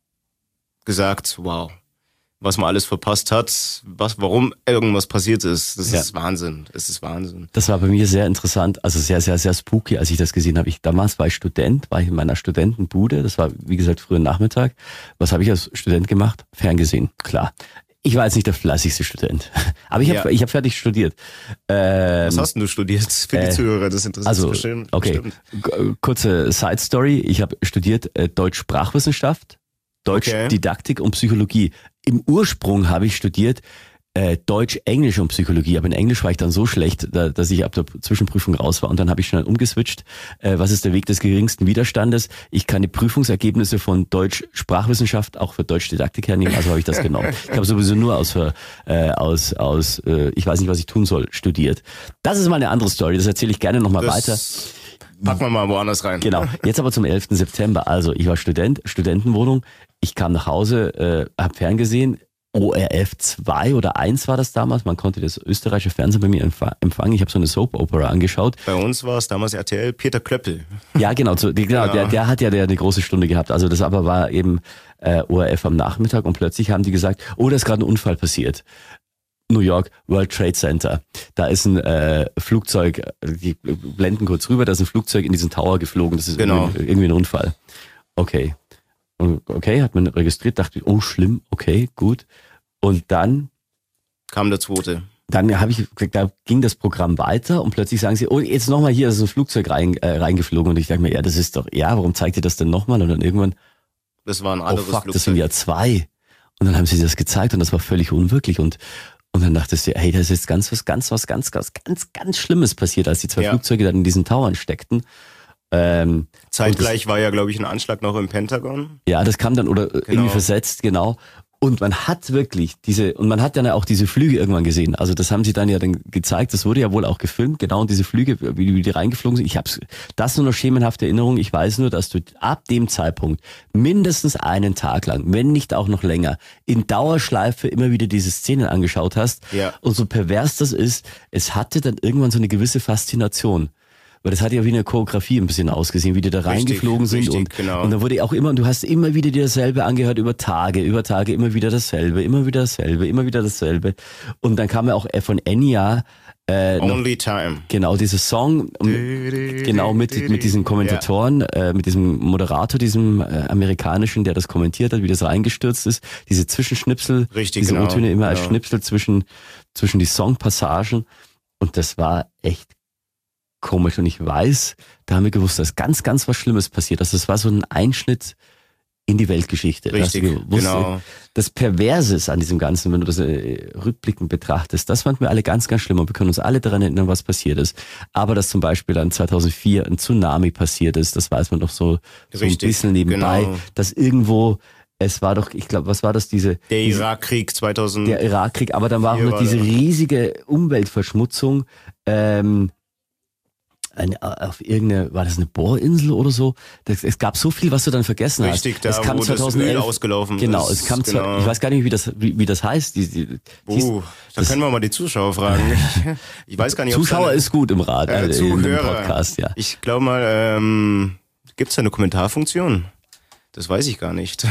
gesagt, wow, was man alles verpasst hat, was, warum irgendwas passiert ist. Das Ja. ist Wahnsinn. Das ist Wahnsinn. Das war bei mir sehr interessant, also sehr, sehr, sehr spooky, als ich das gesehen habe. Ich, damals war ich Student, war ich in meiner Studentenbude, das war, wie gesagt, früher Nachmittag. Was habe ich als Student gemacht? Ferngesehen, klar. Ich war jetzt nicht der fleißigste Student, aber ich habe Ja. ich hab fertig studiert. Ähm, Was hast denn du studiert für die äh, Zuhörer? Das interessiert Also, bestimmt. okay, bestimmt. G- kurze Side Story. Ich habe studiert äh, Deutsch-Sprachwissenschaft, Deutsch-Didaktik und Psychologie. Im Ursprung habe ich studiert äh, Deutsch, Englisch und Psychologie, aber in Englisch war ich dann so schlecht, da, dass ich ab der Zwischenprüfung raus war und dann habe ich schnell umgeswitcht. Äh, was ist der Weg des geringsten Widerstandes? Ich kann die Prüfungsergebnisse von Deutsch Sprachwissenschaft auch für Deutsch Didaktik hernehmen, also habe ich das genommen. Ich habe sowieso nur aus, äh, aus, aus äh, ich weiß nicht, was ich tun soll, studiert. Das ist mal eine andere Story, das erzähle ich gerne nochmal weiter. Das packen wir mal woanders rein. Genau. Jetzt aber zum elften September. Also ich war Student, Studentenwohnung. Ich kam nach Hause, äh, habe ferngesehen. O R F zwei oder eins war das damals. Man konnte das österreichische Fernsehen bei mir empf- empfangen. Ich habe so eine Soap-Opera angeschaut. Bei uns war es damals R T L, Peter Klöppel. Ja, genau. So, die, genau Ja. der, der hat ja der, eine große Stunde gehabt. Also das aber war eben äh, O R F am Nachmittag und plötzlich haben die gesagt, oh, da ist gerade ein Unfall passiert. New York, World Trade Center. Da ist ein äh, Flugzeug, die blenden kurz rüber, da ist ein Flugzeug in diesen Tower geflogen. Das ist Genau. irgendwie, irgendwie ein Unfall. Okay. Und okay, hat man registriert, dachte ich, oh schlimm, okay, gut. Und dann kam der zweite. Dann habe ich, da ging das Programm weiter und plötzlich sagen sie, oh, jetzt nochmal hier, ist ein Flugzeug rein, äh, reingeflogen. Und ich dachte mir, ja, das ist doch, ja, warum zeigt ihr das denn nochmal? Und dann irgendwann, das war ein oh anderes fuck, Flugzeug. das sind ja zwei. Und dann haben sie das gezeigt und das war völlig unwirklich. Und und dann dachtest du, hey, das ist jetzt ganz was, ganz was, ganz, ganz, ganz, ganz Schlimmes passiert, als die zwei Ja. Flugzeuge dann in diesen Towern steckten. Ähm, Zeitgleich war ja, glaube ich, ein Anschlag noch im Pentagon. Ja, das kam dann oder genau. irgendwie versetzt, genau. Und man hat wirklich diese, und man hat dann ja auch diese Flüge irgendwann gesehen. Also das haben sie dann ja dann gezeigt, das wurde ja wohl auch gefilmt, genau, und diese Flüge, wie, wie die reingeflogen sind. Ich hab's, das nur noch schemenhafte Erinnerung. Ich weiß nur, dass du ab dem Zeitpunkt mindestens einen Tag lang, wenn nicht auch noch länger, in Dauerschleife immer wieder diese Szenen angeschaut hast. Ja. Und so pervers das ist, es hatte dann irgendwann so eine gewisse Faszination. Weil das hat ja wie eine Choreografie ein bisschen ausgesehen, wie die da reingeflogen sind. richtig, und, genau. und dann wurde auch immer, und du hast immer wieder dir dasselbe angehört über Tage, über Tage, immer wieder dasselbe, immer wieder dasselbe, immer wieder dasselbe. Und dann kam ja auch von Enya, äh, noch, Only Time. genau, dieses Song, genau mit, mit diesen Kommentatoren, ja. äh, mit diesem Moderator, diesem äh, amerikanischen, der das kommentiert hat, wie das reingestürzt ist, diese Zwischenschnipsel, Richtig, diese genau, O-Töne immer als genau. Schnipsel zwischen, zwischen die Songpassagen. Und das war echt komisch. Und ich weiß, da haben wir gewusst, dass ganz, ganz was Schlimmes passiert. Also das war so ein Einschnitt in die Weltgeschichte. Richtig, gewusst, genau. Das Perverse ist an diesem Ganzen, wenn du das äh, rückblickend betrachtest, das fanden wir alle ganz, ganz schlimm und wir können uns alle daran erinnern, was passiert ist. Aber dass zum Beispiel dann zweitausendvier ein Tsunami passiert ist, das weiß man doch so, so ein bisschen nebenbei, genau. dass irgendwo, es war doch, ich glaube, was war das, diese... Der diese, Irakkrieg zweitausend. Der Irakkrieg, aber dann war auch noch war diese das. riesige Umweltverschmutzung, ähm, Eine, auf irgendeine, war das eine Bohrinsel oder so? Das, es gab so viel, was du dann vergessen Richtig, hast. da es kam wo zweitausendelf, das Öl ausgelaufen genau, ist. es kam Genau. zwar, ich weiß gar nicht, wie das, wie, wie das heißt. Die, die, hieß, Uh, da das- können wir mal die Zuschauer fragen. Ich weiß gar nicht, ob Zuschauer ist gut im Rad, äh, äh, in Zuhörer. dem Podcast, ja. Ich glaube mal, ähm, gibt's da eine Kommentarfunktion? Das weiß ich gar nicht.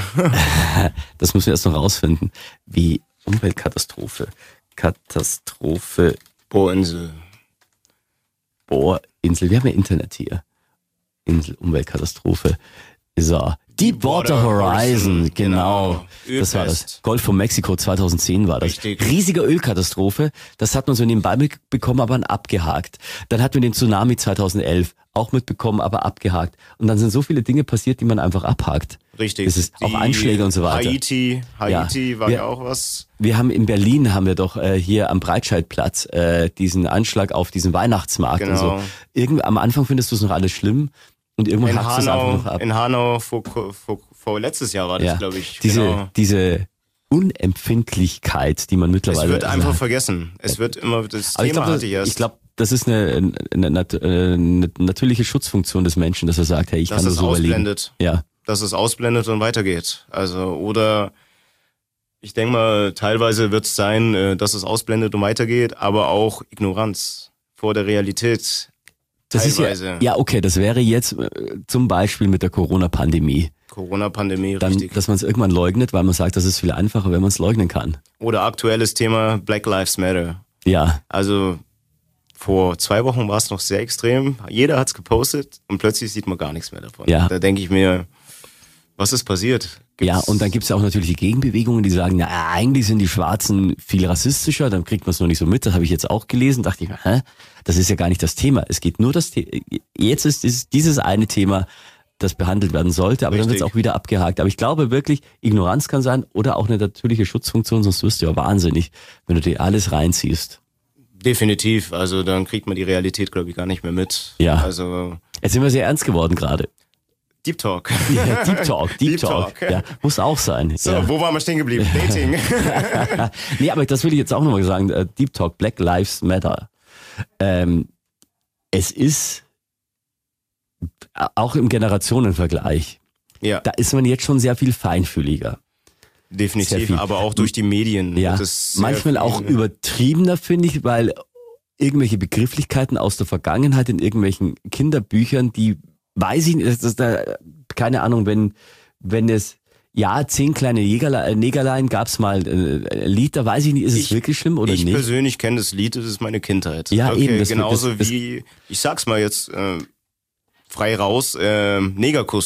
Das müssen wir erst noch rausfinden. Wie Umweltkatastrophe. Katastrophe Bohrinsel. Bohrinsel. Wir haben ja Internet hier. Insel, Umweltkatastrophe. So. Deepwater Horizon, genau. genau. Das war das. Ölpest. Golf von Mexiko zweitausendzehn war das. Richtig. Riesige Ölkatastrophe. Das hat man so nebenbei mitbekommen, aber dann abgehakt. Dann hatten wir den Tsunami zweitausendelf auch mitbekommen, aber abgehakt. Und dann sind so viele Dinge passiert, die man einfach abhakt. Richtig. Das ist auch Die Einschläge und so weiter. Haiti, Haiti Ja. war Wir- ja auch was. Wir haben in Berlin, haben wir doch äh, hier am Breitscheidplatz äh, diesen Anschlag auf diesen Weihnachtsmarkt und so. Genau. Irgend, am Anfang findest du es noch alles schlimm und irgendwann In hackst du es einfach Hanau, noch ab. in Hanau vor, vor, vor letztes Jahr war das, Ja. glaube ich. Diese, Genau. diese Unempfindlichkeit, die man Es mittlerweile... wird einfach also, vergessen. Es wird immer, das aber ich Thema glaube, hatte ich erst. ich glaub, das ist eine, eine, nat- eine natürliche Schutzfunktion des Menschen, dass er sagt, hey, ich dass kann das es so überleben. ausblendet. Ja, Dass es ausblendet und weitergeht. Also, oder ich denke mal, teilweise wird es sein, äh, dass es ausblendet und weitergeht, aber auch Ignoranz vor der Realität. das ist Teilweise. ja, ja okay, das wäre jetzt äh, zum Beispiel mit der Corona-Pandemie, Corona-Pandemie, dann, richtig. dass man es irgendwann leugnet, weil man sagt, das ist viel einfacher, wenn man es leugnen kann. Oder aktuelles Thema Black Lives Matter. Ja, Also vor zwei Wochen war es noch sehr extrem. Jeder hat's gepostet und plötzlich sieht man gar nichts mehr davon. Ja. Da denke ich mir, was ist passiert? Gibt's- ja, und dann gibt's ja auch natürlich die Gegenbewegungen, die sagen, na, eigentlich sind die Schwarzen viel rassistischer, dann kriegt man es noch nicht so mit, das habe ich jetzt auch gelesen, dachte ich mir, hä? Das ist ja gar nicht das Thema. Es geht nur das Thema, jetzt ist es dieses eine Thema, das behandelt werden sollte, aber dann Richtig. wird's auch wieder abgehakt. Aber ich glaube wirklich, Ignoranz kann sein oder auch eine natürliche Schutzfunktion, sonst wirst du ja wahnsinnig, wenn du dir alles reinziehst. Definitiv. Also dann kriegt man die Realität, glaube ich, gar nicht mehr mit. Ja. Also Jetzt sind wir sehr ernst geworden gerade. Deep Talk. Ja, Deep Talk, Deep, Deep Talk. Talk. Ja, muss auch sein. So, ja. wo waren wir stehen geblieben? Dating. Nee, aber das will ich jetzt auch nochmal sagen. äh, Deep Talk, Black Lives Matter. Ähm, es ist äh, auch im Generationenvergleich, Ja, da ist man jetzt schon sehr viel feinfühliger. Sehr definitiv. viel. Aber auch durch die Medien. Ja, wird es sehr manchmal viel- auch übertriebener, finde ich, weil irgendwelche Begrifflichkeiten aus der Vergangenheit in irgendwelchen Kinderbüchern, die weiß ich nicht, das ist da, keine Ahnung, wenn, wenn es, ja, zehn kleine Jägerle- Negerlein gab's mal äh, ein Lied, da weiß ich nicht, ist es Ich- wirklich schlimm oder Ich nicht? persönlich kenne das Lied, das ist meine Kindheit. Ja, okay, eben, das- genauso das- das- wie, ich sag's mal jetzt äh, frei raus, äh, Negerkuss.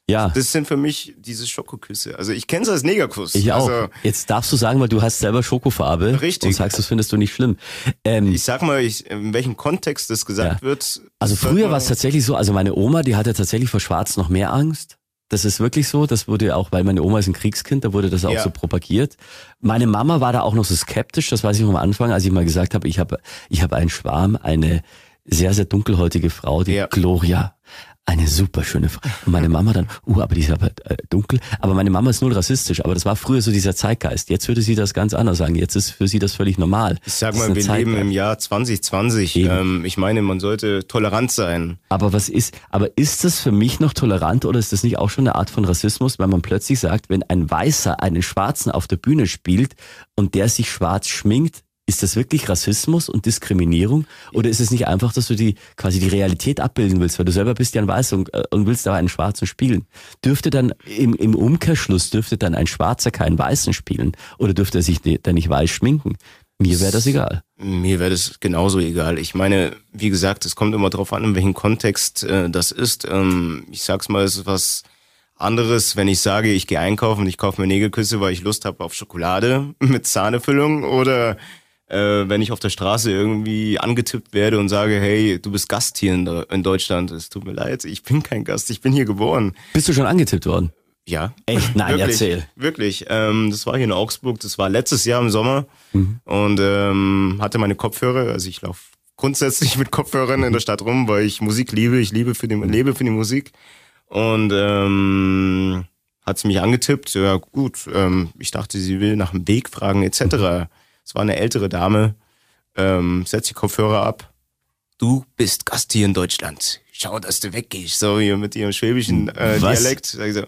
Ja. Das sind für mich diese Schokoküsse. Also ich kenne es als Negerkuss. Ich auch. Also, Jetzt darfst du sagen, weil du hast selber Schokofarbe. Richtig. Und sagst, das findest du nicht schlimm. Ähm, ich sag mal, ich, in welchem Kontext das gesagt ja. wird. Also früher war es tatsächlich so, also meine Oma, die hatte tatsächlich vor Schwarz noch mehr Angst. Das ist wirklich so, das wurde auch, weil meine Oma ist ein Kriegskind, da wurde das auch ja. so propagiert. Meine Mama war da auch noch so skeptisch, das weiß ich noch am Anfang, als ich mal gesagt habe, ich habe ich habe einen Schwarm, eine sehr, sehr dunkelhäutige Frau, die ja. Gloria. Eine super schöne Frau. Und meine Mama dann, uh, aber die ist aber äh, dunkel. Aber meine Mama ist null rassistisch. Aber das war früher so dieser Zeitgeist. Jetzt würde sie das ganz anders sagen. Jetzt ist für sie das völlig normal. Ich sag mal, wir leben im Jahr zwanzig zwanzig. Ähm, ich meine, man sollte tolerant sein. Aber was ist, aber ist das für mich noch tolerant oder ist das nicht auch schon eine Art von Rassismus, wenn man plötzlich sagt, wenn ein Weißer einen Schwarzen auf der Bühne spielt und der sich schwarz schminkt, ist das wirklich Rassismus und Diskriminierung? Oder ist es nicht einfach, dass du die quasi die Realität abbilden willst, weil du selber bist ja ein Weißer und, und willst aber einen Schwarzen spielen? Dürfte dann im, im Umkehrschluss, dürfte dann ein Schwarzer keinen Weißen spielen? Oder dürfte er sich dann nicht weiß schminken? Mir wäre das egal. Mir wäre das genauso egal. Ich meine, wie gesagt, es kommt immer drauf an, in welchem Kontext äh, das ist. Ähm, ich sag's mal, es ist was anderes, wenn ich sage, ich gehe einkaufen und ich kaufe mir Negerküsse, weil ich Lust habe auf Schokolade mit Sahnefüllung, oder Äh, wenn ich auf der Straße irgendwie angetippt werde und sage, hey, du bist Gast hier in, in Deutschland. Es tut mir leid, ich bin kein Gast, ich bin hier geboren. Bist du schon angetippt worden? Ja. Echt? Nein, wirklich, erzähl. Wirklich. Ähm, das war hier in Augsburg, das war letztes Jahr im Sommer mhm. und ähm, hatte meine Kopfhörer, also ich laufe grundsätzlich mit Kopfhörern in der Stadt rum, weil ich Musik liebe, ich liebe für die, lebe für die Musik. Und ähm, hat sie mich angetippt, ja gut, ähm, ich dachte, sie will nach dem Weg fragen et cetera. Es war eine ältere Dame, ähm, setzt die Kopfhörer ab. Du bist Gast hier in Deutschland. Schau, dass du weggehst. So hier mit ihrem schwäbischen äh, Dialekt. Sag ich so,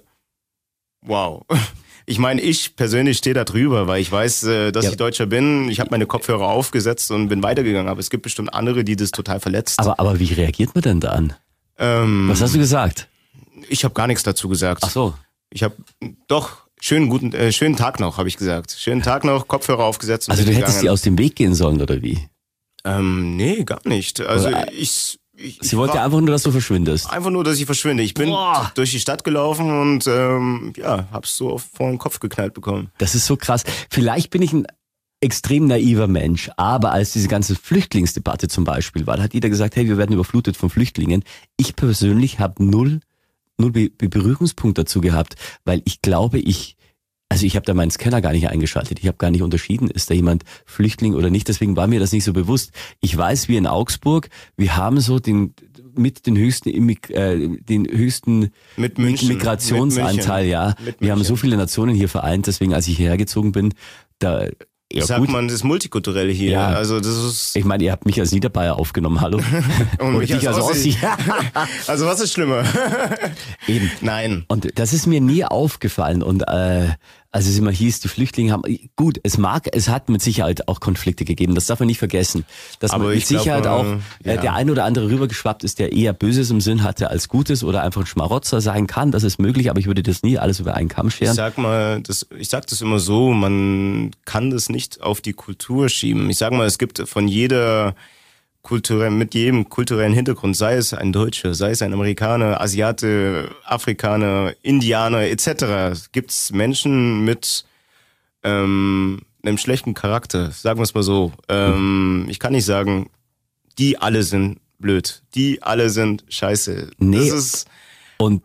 wow. Ich meine, ich persönlich stehe da drüber, weil ich weiß, äh, dass ja. ich Deutscher bin. Ich habe meine Kopfhörer aufgesetzt und bin weitergegangen. Aber es gibt bestimmt andere, die das total verletzt. Aber, aber wie reagiert man denn dann? Ähm, Was hast du gesagt? Ich habe gar nichts dazu gesagt. Ach so. Ich habe doch... Schönen guten, äh, schönen Tag noch, habe ich gesagt. Schönen Tag noch, Kopfhörer aufgesetzt. Und also du hättest gegangen. die aus dem Weg gehen sollen, oder wie? Ähm, nee, gar nicht. Also oder, ich, ich... Sie wollte einfach nur, dass du verschwindest. Einfach nur, dass ich verschwinde. Ich bin Boah. durch die Stadt gelaufen und ähm, ja, hab's so vor den Kopf geknallt bekommen. Das ist so krass. Vielleicht bin ich ein extrem naiver Mensch, aber als diese ganze Flüchtlingsdebatte zum Beispiel war, da hat jeder gesagt, hey, wir werden überflutet von Flüchtlingen. Ich persönlich habe null, null Be- Be- Berührungspunkt dazu gehabt, weil ich glaube, ich Also ich habe da meinen Scanner gar nicht eingeschaltet. Ich habe gar nicht unterschieden, ist da jemand Flüchtling oder nicht. Deswegen war mir das nicht so bewusst. Ich weiß, wir in Augsburg, wir haben so den mit den höchsten Immig- äh, den höchsten mit München, Migrationsanteil, mit ja. Mit wir haben so viele Nationen hier vereint. Deswegen, als ich hierher gezogen bin, da Ja, ja, sagt gut. man, das Multikulturelle hier. Ja. Also das ist. Ich meine, ihr habt mich als Niederbayer aufgenommen, hallo. Und mich als Ossi. Also was ist schlimmer? Eben. Nein. Und das ist mir nie aufgefallen. Und äh, als es immer hieß, die Flüchtlinge haben, gut, es mag, es hat mit Sicherheit auch Konflikte gegeben. Das darf man nicht vergessen. Dass Aber man mit ich glaub, Sicherheit äh, auch äh, ja. der ein oder andere rübergeschwappt ist, der eher Böses im Sinn hatte als Gutes oder einfach ein Schmarotzer sein kann. Das ist möglich, aber ich würde das nie alles über einen Kamm scheren. Ich sag mal, das, ich sag das immer so, man kann das nicht auf die Kultur schieben. Ich sag mal, es gibt von jeder kulturell, mit jedem kulturellen Hintergrund, sei es ein Deutscher, sei es ein Amerikaner, Asiate, Afrikaner, Indianer et cetera, gibt es Menschen mit ähm, einem schlechten Charakter, sagen wir es mal so. Ähm, ich kann nicht sagen, die alle sind blöd, die alle sind scheiße. Nee. Das ist Und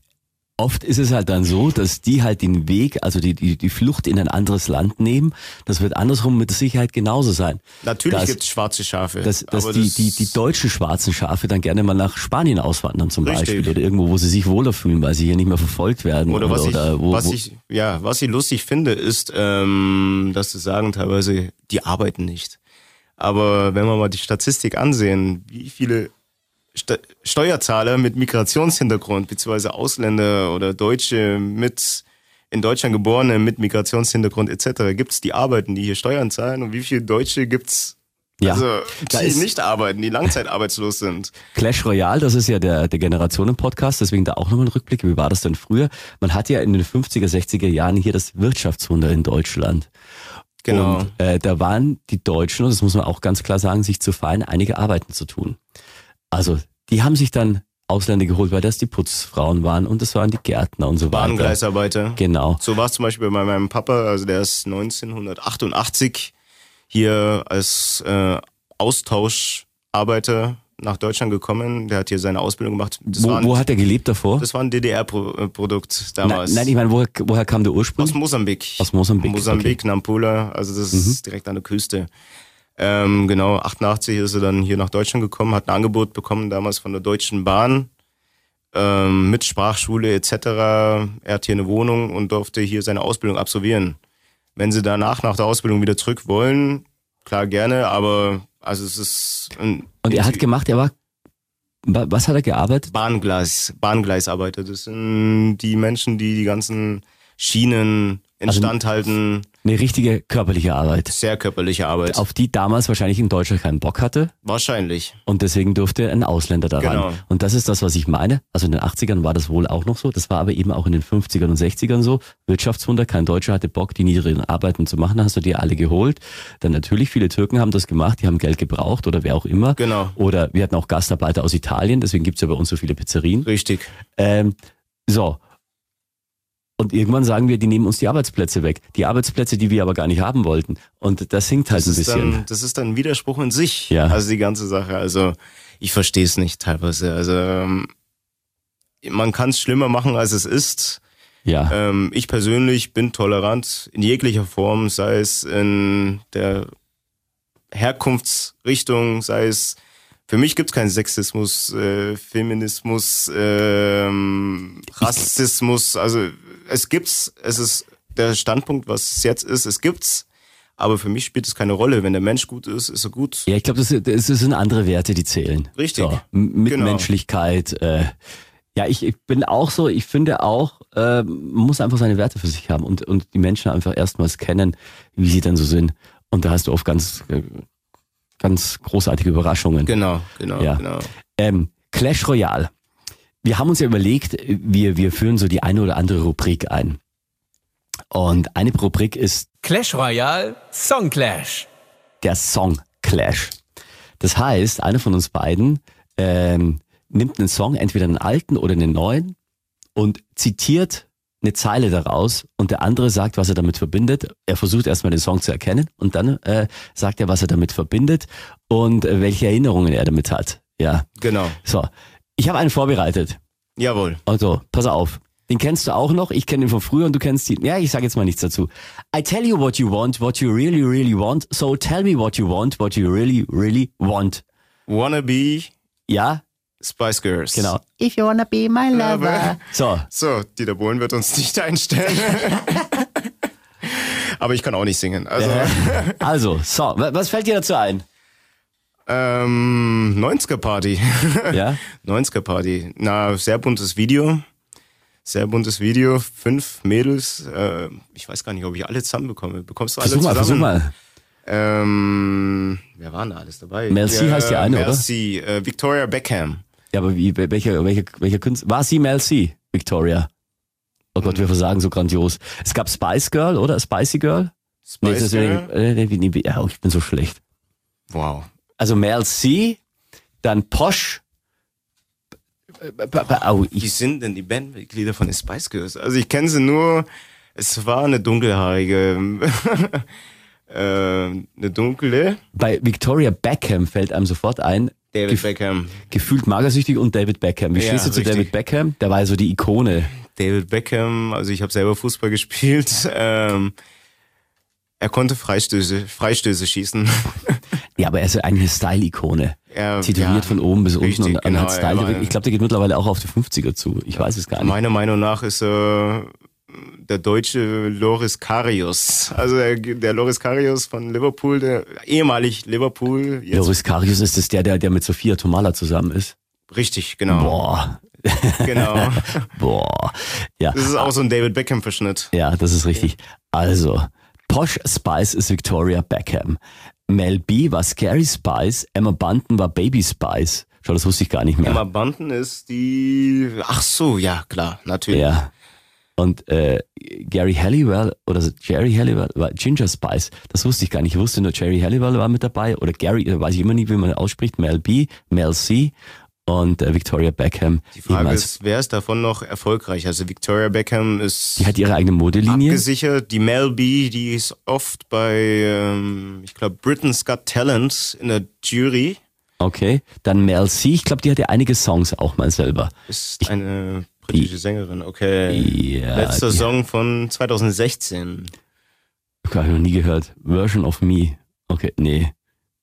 oft ist es halt dann so, dass die halt den Weg, also die, die, die Flucht in ein anderes Land nehmen. Das wird andersrum mit Sicherheit genauso sein. Natürlich dass, gibt es schwarze Schafe. Dass, dass aber die, das die, die deutschen schwarzen Schafe dann gerne mal nach Spanien auswandern zum Richtig. Beispiel. Oder irgendwo, wo sie sich wohler fühlen, weil sie hier nicht mehr verfolgt werden. Oder, oder was, oder ich, wo, was wo, ich, ja, was ich lustig finde, ist, ähm, dass sie sagen teilweise, die arbeiten nicht. Aber wenn wir mal die Statistik ansehen, wie viele St- Steuerzahler mit Migrationshintergrund, beziehungsweise Ausländer oder Deutsche mit in Deutschland Geborene mit Migrationshintergrund et cetera, gibt's die arbeiten, die hier Steuern zahlen, und wie viele Deutsche gibt's, ja, also, da die ist nicht arbeiten, die langzeitarbeitslos sind. Clash Royale, das ist ja der, der Generationen-Podcast, deswegen da auch nochmal ein Rückblick. Wie war das denn früher? Man hat ja in den fünfziger, sechziger Jahren hier das Wirtschaftswunder in Deutschland. Genau. Und äh, da waren die Deutschen, und das muss man auch ganz klar sagen, sich zu fein, einige Arbeiten zu tun. Also die haben sich dann Ausländer geholt, weil das die Putzfrauen waren und das waren die Gärtner und so weiter. Bahngleisarbeiter. Genau. So war es zum Beispiel bei meinem Papa, also der ist neunzehnhundertachtundachtzig hier als äh, Austauscharbeiter nach Deutschland gekommen. Der hat hier seine Ausbildung gemacht. Das Wo, war ein, wo hat er gelebt davor? Das war ein D D R-Produkt damals. Nein, nein, ich meine, woher, woher kam der Ursprung? Aus Mosambik. Aus Mosambik. Mosambik, okay. Nampula, also das Mhm. ist direkt an der Küste. Ähm, genau, achtundachtzig ist er dann hier nach Deutschland gekommen, hat ein Angebot bekommen damals von der Deutschen Bahn ähm, mit Sprachschule et cetera. Er hat hier eine Wohnung und durfte hier seine Ausbildung absolvieren. Wenn Sie danach nach der Ausbildung wieder zurück wollen, klar gerne, aber also es ist ein Und er hat gemacht, er war, wa- was hat er gearbeitet? Bahngleis, Bahngleisarbeiter. Das sind die Menschen, die die ganzen Schienen instand halten. Eine richtige körperliche Arbeit, Sehr körperliche Arbeit. auf die damals wahrscheinlich in Deutschland keinen Bock hatte Wahrscheinlich. und deswegen durfte ein Ausländer daran. Genau. Und das ist das, was ich meine. Also in den achtzigern war das wohl auch noch so, das war aber eben auch in den fünfzigern und sechzigern so. Wirtschaftswunder, kein Deutscher hatte Bock, die niedrigen Arbeiten zu machen, hast du die alle geholt. Dann natürlich, viele Türken haben das gemacht, die haben Geld gebraucht oder wer auch immer. Genau. Oder wir hatten auch Gastarbeiter aus Italien, deswegen gibt's ja bei uns so viele Pizzerien. Richtig. Ähm, so. Und irgendwann sagen wir, die nehmen uns die Arbeitsplätze weg. Die Arbeitsplätze, die wir aber gar nicht haben wollten. Und das hinkt halt Das ein ist, bisschen. dann, das ist dann ein Widerspruch in sich. Ja. Also die ganze Sache. Also ich verstehe es nicht teilweise. Also ähm, man kann es schlimmer machen, als es ist. Ja. Ähm, ich persönlich bin tolerant in jeglicher Form, sei es in der Herkunftsrichtung, sei es, für mich gibt es keinen Sexismus, äh, Feminismus, ähm, Rassismus, also es gibt's, es ist der Standpunkt, was es jetzt ist, es gibt's, aber für mich spielt es keine Rolle. Wenn der Mensch gut ist, ist er gut. Ja, ich glaube, das, das sind andere Werte, die zählen. Richtig. So, M- Mitmenschlichkeit. Äh, ja, ich, ich bin auch so, ich finde auch, äh, man muss einfach seine Werte für sich haben und, und die Menschen einfach erstmals kennen, wie sie dann so sind. Und da hast du oft ganz, äh, ganz großartige Überraschungen. Genau, genau, Ja. genau. Ähm, Clash Royale. Wir haben uns ja überlegt, wir, wir führen so die eine oder andere Rubrik ein. Und eine Rubrik ist Clash Royale Song Clash. der Song Clash. Das heißt, einer von uns beiden ähm, nimmt einen Song, entweder einen alten oder einen neuen und zitiert eine Zeile daraus und der andere sagt, was er damit verbindet. Er versucht erstmal den Song zu erkennen und dann äh, sagt er, was er damit verbindet und äh, welche Erinnerungen er damit hat. Ja, Genau. so. Ich habe einen vorbereitet. Jawohl. Also, pass auf. Den kennst du auch noch. Ich kenne ihn von früher und du kennst ihn. Ja, ich sage jetzt mal nichts dazu. I tell you what you want, what you really, really want. So tell me what you want, what you really, really want. Wanna be Ja, Spice Girls. genau. If you wanna be my lover. So, So, Dieter Bohlen wird uns nicht einstellen. Aber ich kann auch nicht singen. Also, also, so. wa- Was fällt dir dazu ein? ähm, neunziger Party. Ja? neunziger Party. Na, sehr buntes Video. Sehr buntes Video. Fünf Mädels. Äh, ich weiß gar nicht, ob ich alle zusammen bekomme. Bekommst du alle Versuch mal, zusammen? versuch mal. Ähm, wer war denn da alles dabei? Mel C heißt die eine, oder? Mel C, äh, Victoria Beckham. Ja, aber wie, welcher, welcher, welcher Künstler? War sie Mel C, Victoria? Oh Gott, wir versagen so grandios. Es gab Spice Girl, oder? Spicy Girl? Nee, Spice das ist, Girl. äh, nee, nee, nee, ja, ich bin so schlecht. Wow. Also Mel C, dann Posh. Äh, b- b- Au, Wie ich, sind denn die Bandmitglieder von den Spice Girls? Also ich kenne sie nur, es war eine dunkelhaarige, äh, eine dunkle bei Victoria Beckham fällt einem sofort ein, David Gef- Beckham. gefühlt magersüchtig und David Beckham. Wie Ja, stehst du zu richtig. David Beckham? Der war ja so die Ikone. David Beckham, also ich habe selber Fußball gespielt. Ähm, er konnte Freistöße, Freistöße schießen. Ja, aber er ist ja eigentlich eine Style-Ikone. Er, Tätowiert ja, von oben bis unten richtig, und, und genau, hat Style. er war- Ich glaube, der geht mittlerweile auch auf die fünfziger zu. Ich weiß es gar nicht. Meiner Meinung nach ist er der deutsche Loris Karius. Also der, der Loris Karius von Liverpool, der ehemalig Liverpool. Jetzt Loris Karius ist es der, der, der mit Sophia Tomala zusammen ist. Richtig, genau. Boah. Genau. Boah. Ja. Das ist auch so ein David Beckham-Verschnitt. Ja, das ist richtig. Also, Posh Spice ist Victoria Beckham. Mel B war Scary Spice. Emma Bunton war Baby Spice. Schau, das wusste ich gar nicht mehr. Emma Bunton ist die. Ach so, ja, klar, natürlich. Ja. Und äh, Gary Halliwell oder so Jerry Halliwell war Ginger Spice. Das wusste ich gar nicht. Ich wusste nur, Jerry Halliwell war mit dabei. Oder Gary, äh, weiß ich immer nicht, wie man ausspricht. Mel B, Mel C und äh, Victoria Beckham. Die Frage als, ist, wer ist davon noch erfolgreich? Also Victoria Beckham ist die hat ihre eigene Modelinie. abgesichert. Die Mel B, die ist oft bei, ähm, ich glaube, Britain's Got Talent in der Jury. Okay, dann Mel C, ich glaube, die hatte einige Songs auch mal selber. Ist eine britische Sängerin, okay. Ja, Letzter die, Song von zwanzig sechzehn. habe ich noch nie gehört. Version of Me. Okay, nee.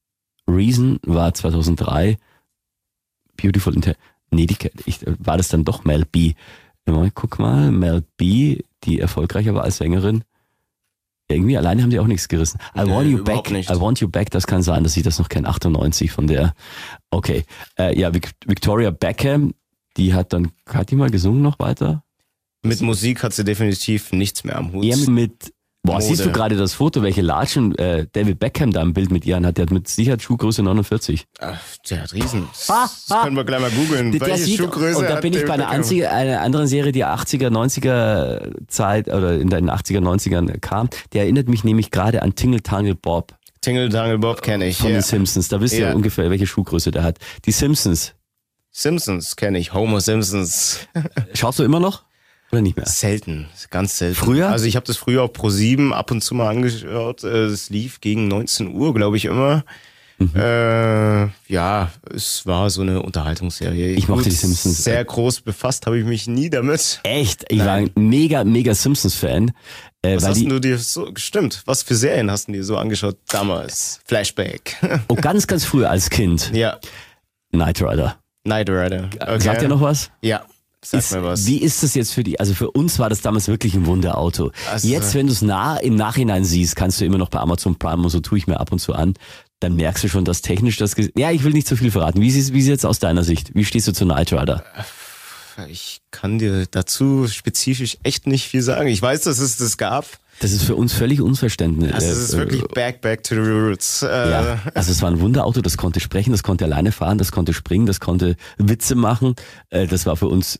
Reason war zweitausenddrei. Beautiful Inter... Nee, die, ich, war das dann doch Mel B? Moment, guck mal, Mel B, die erfolgreicher war als Sängerin. Irgendwie alleine haben die auch nichts gerissen. I Nee, Want You überhaupt Back, nicht. I Want You Back, das kann sein, dass ich das noch kenne, achtundneunzig von der. Okay, äh, ja, Vic- Victoria Beckham, die hat dann, hat die mal gesungen noch weiter? Mit Musik hat sie definitiv nichts mehr am Hut. Eher mit, boah, Mode. siehst du gerade das Foto, welche Latschen äh, David Beckham da im Bild mit ihr anhat? Der hat mit Sicherheit Schuhgröße neunundvierzig. Ach, der hat Riesen. Ah, Das ah. können wir gleich mal googeln. Der Welche sieht, Schuhgröße und da hat bin ich David bei einer, Beckham? einzige, einer anderen Serie, die achtziger, neunziger Zeit oder in den achtziger, neunzigern kam. Der erinnert mich nämlich gerade an Tingle Tangle Bob Tingle Tangle Bob kenne ich. von Ja. den Simpsons. Da wisst ihr Ja. ungefähr, welche Schuhgröße der hat. Die Simpsons. Simpsons kenne ich. Homer Simpsons. Schaust du immer noch? Oder nicht mehr? Selten, ganz selten. Früher? Also ich habe das früher auf Pro sieben ab und zu mal angeschaut. Äh, Es lief gegen neunzehn Uhr, glaube ich, immer. Mhm. Äh, ja, es war so eine Unterhaltungsserie. Ich mochte Gut, die Simpsons. Sehr groß befasst habe ich mich nie damit. Echt? Ich Nein. war ein mega, mega Simpsons-Fan. Äh, Was weil hast die, du dir so, stimmt, was für Serien hast du dir so angeschaut damals? Flashback. oh, ganz, ganz früher als Kind. Ja, Knight Rider. Knight Rider. Okay. Sagt ihr noch was? Ja, sag Ist, mir was. Wie ist das jetzt für die? Also für uns war das damals wirklich ein Wunderauto. Also- Jetzt, wenn du es nah im Nachhinein siehst, kannst du immer noch bei Amazon Prime und so tue ich mir ab und zu an, dann merkst du schon, dass technisch das... ges- Ja, ich will nicht zu viel verraten. Wie ist wie ist jetzt aus deiner Sicht? Wie stehst du zu Knight Rider? Ich kann dir dazu spezifisch echt nicht viel sagen. Ich weiß, dass es das gab. Das ist für uns völlig unverständlich. Also es ist wirklich back, back to the roots. Äh, Ja, also es war ein Wunderauto, das konnte sprechen, das konnte alleine fahren, das konnte springen, das konnte Witze machen. Äh, Das war für uns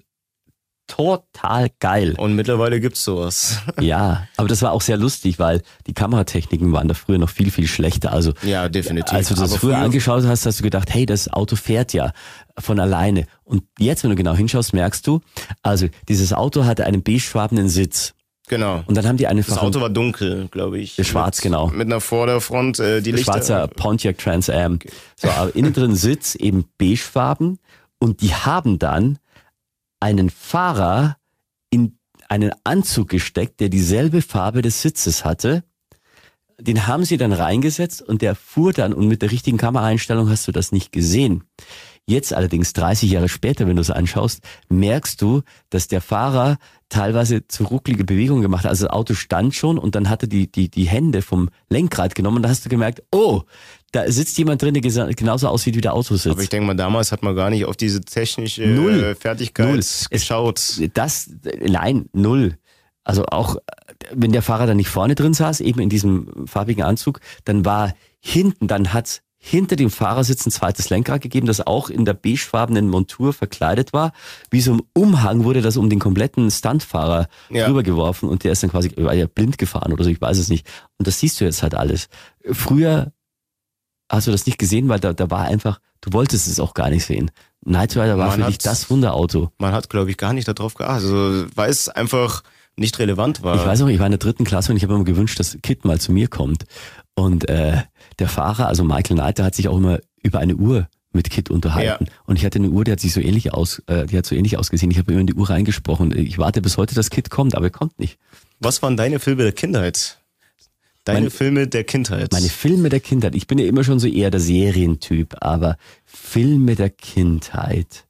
total geil. Und mittlerweile gibt's sowas. Ja, aber das war auch sehr lustig, weil die Kameratechniken waren da früher noch viel, viel schlechter. Also Ja, definitiv. als du das Aber früher, früher- angeschaut hast, hast du gedacht, hey, das Auto fährt ja von alleine. Und jetzt, wenn du genau hinschaust, merkst du, also dieses Auto hatte einen beigefarbenen Sitz. Genau. Und dann haben die einen Das Auto war dunkel, glaube ich. Schwarz, mit, genau. Mit einer Vorderfront, äh, die Lichter. schwarzer Pontiac Trans Am. So, aber innen drin Sitz eben beigefarben und die haben dann einen Fahrer in einen Anzug gesteckt, der dieselbe Farbe des Sitzes hatte. Den haben sie dann reingesetzt und der fuhr dann und mit der richtigen Kameraeinstellung hast du das nicht gesehen. Jetzt allerdings, dreißig Jahre später, wenn du es anschaust, merkst du, dass der Fahrer teilweise zu rucklige Bewegungen gemacht hat. Also das Auto stand schon und dann hatte die, die, die Hände vom Lenkrad genommen und da hast du gemerkt, oh, da sitzt jemand drin, der gesa- genauso aussieht, wie der Auto sitzt. Aber ich denke mal, damals hat man gar nicht auf diese technische Null. äh, Fertigkeit Null. Es- geschaut. Das, nein, null. Also auch, wenn der Fahrer dann nicht vorne drin saß, eben in diesem farbigen Anzug, dann war hinten, dann hat's hinter dem Fahrersitz ein zweites Lenkrad gegeben, das auch in der beigefarbenen Montur verkleidet war. Wie so ein Umhang wurde das um den kompletten Stuntfahrer Ja. rübergeworfen und der ist dann quasi war ja blind gefahren oder so, ich weiß es nicht. Und das siehst du jetzt halt alles. Früher hast du das nicht gesehen, weil da, da war einfach, du wolltest es auch gar nicht sehen. Knight Rider war Man für dich hat- das Wunderauto. Man hat, glaube ich, gar nicht darauf geachtet. Also, weil es einfach nicht relevant war. Ich weiß noch, ich war in der dritten Klasse und ich habe mir gewünscht, dass Kid mal zu mir kommt. Und äh, der Fahrer, also Michael Knight, der hat sich auch immer über eine Uhr mit Kid unterhalten. Ja. Und ich hatte eine Uhr, die hat sich so ähnlich aus, äh, die hat so ähnlich ausgesehen. Ich habe immer in die Uhr reingesprochen. Ich warte bis heute, dass Kid kommt, aber er kommt nicht. Was waren deine Filme der Kindheit? Deine Meine- Filme der Kindheit. Meine Filme der Kindheit. Ich bin ja immer schon so eher der Serientyp, aber Filme der Kindheit.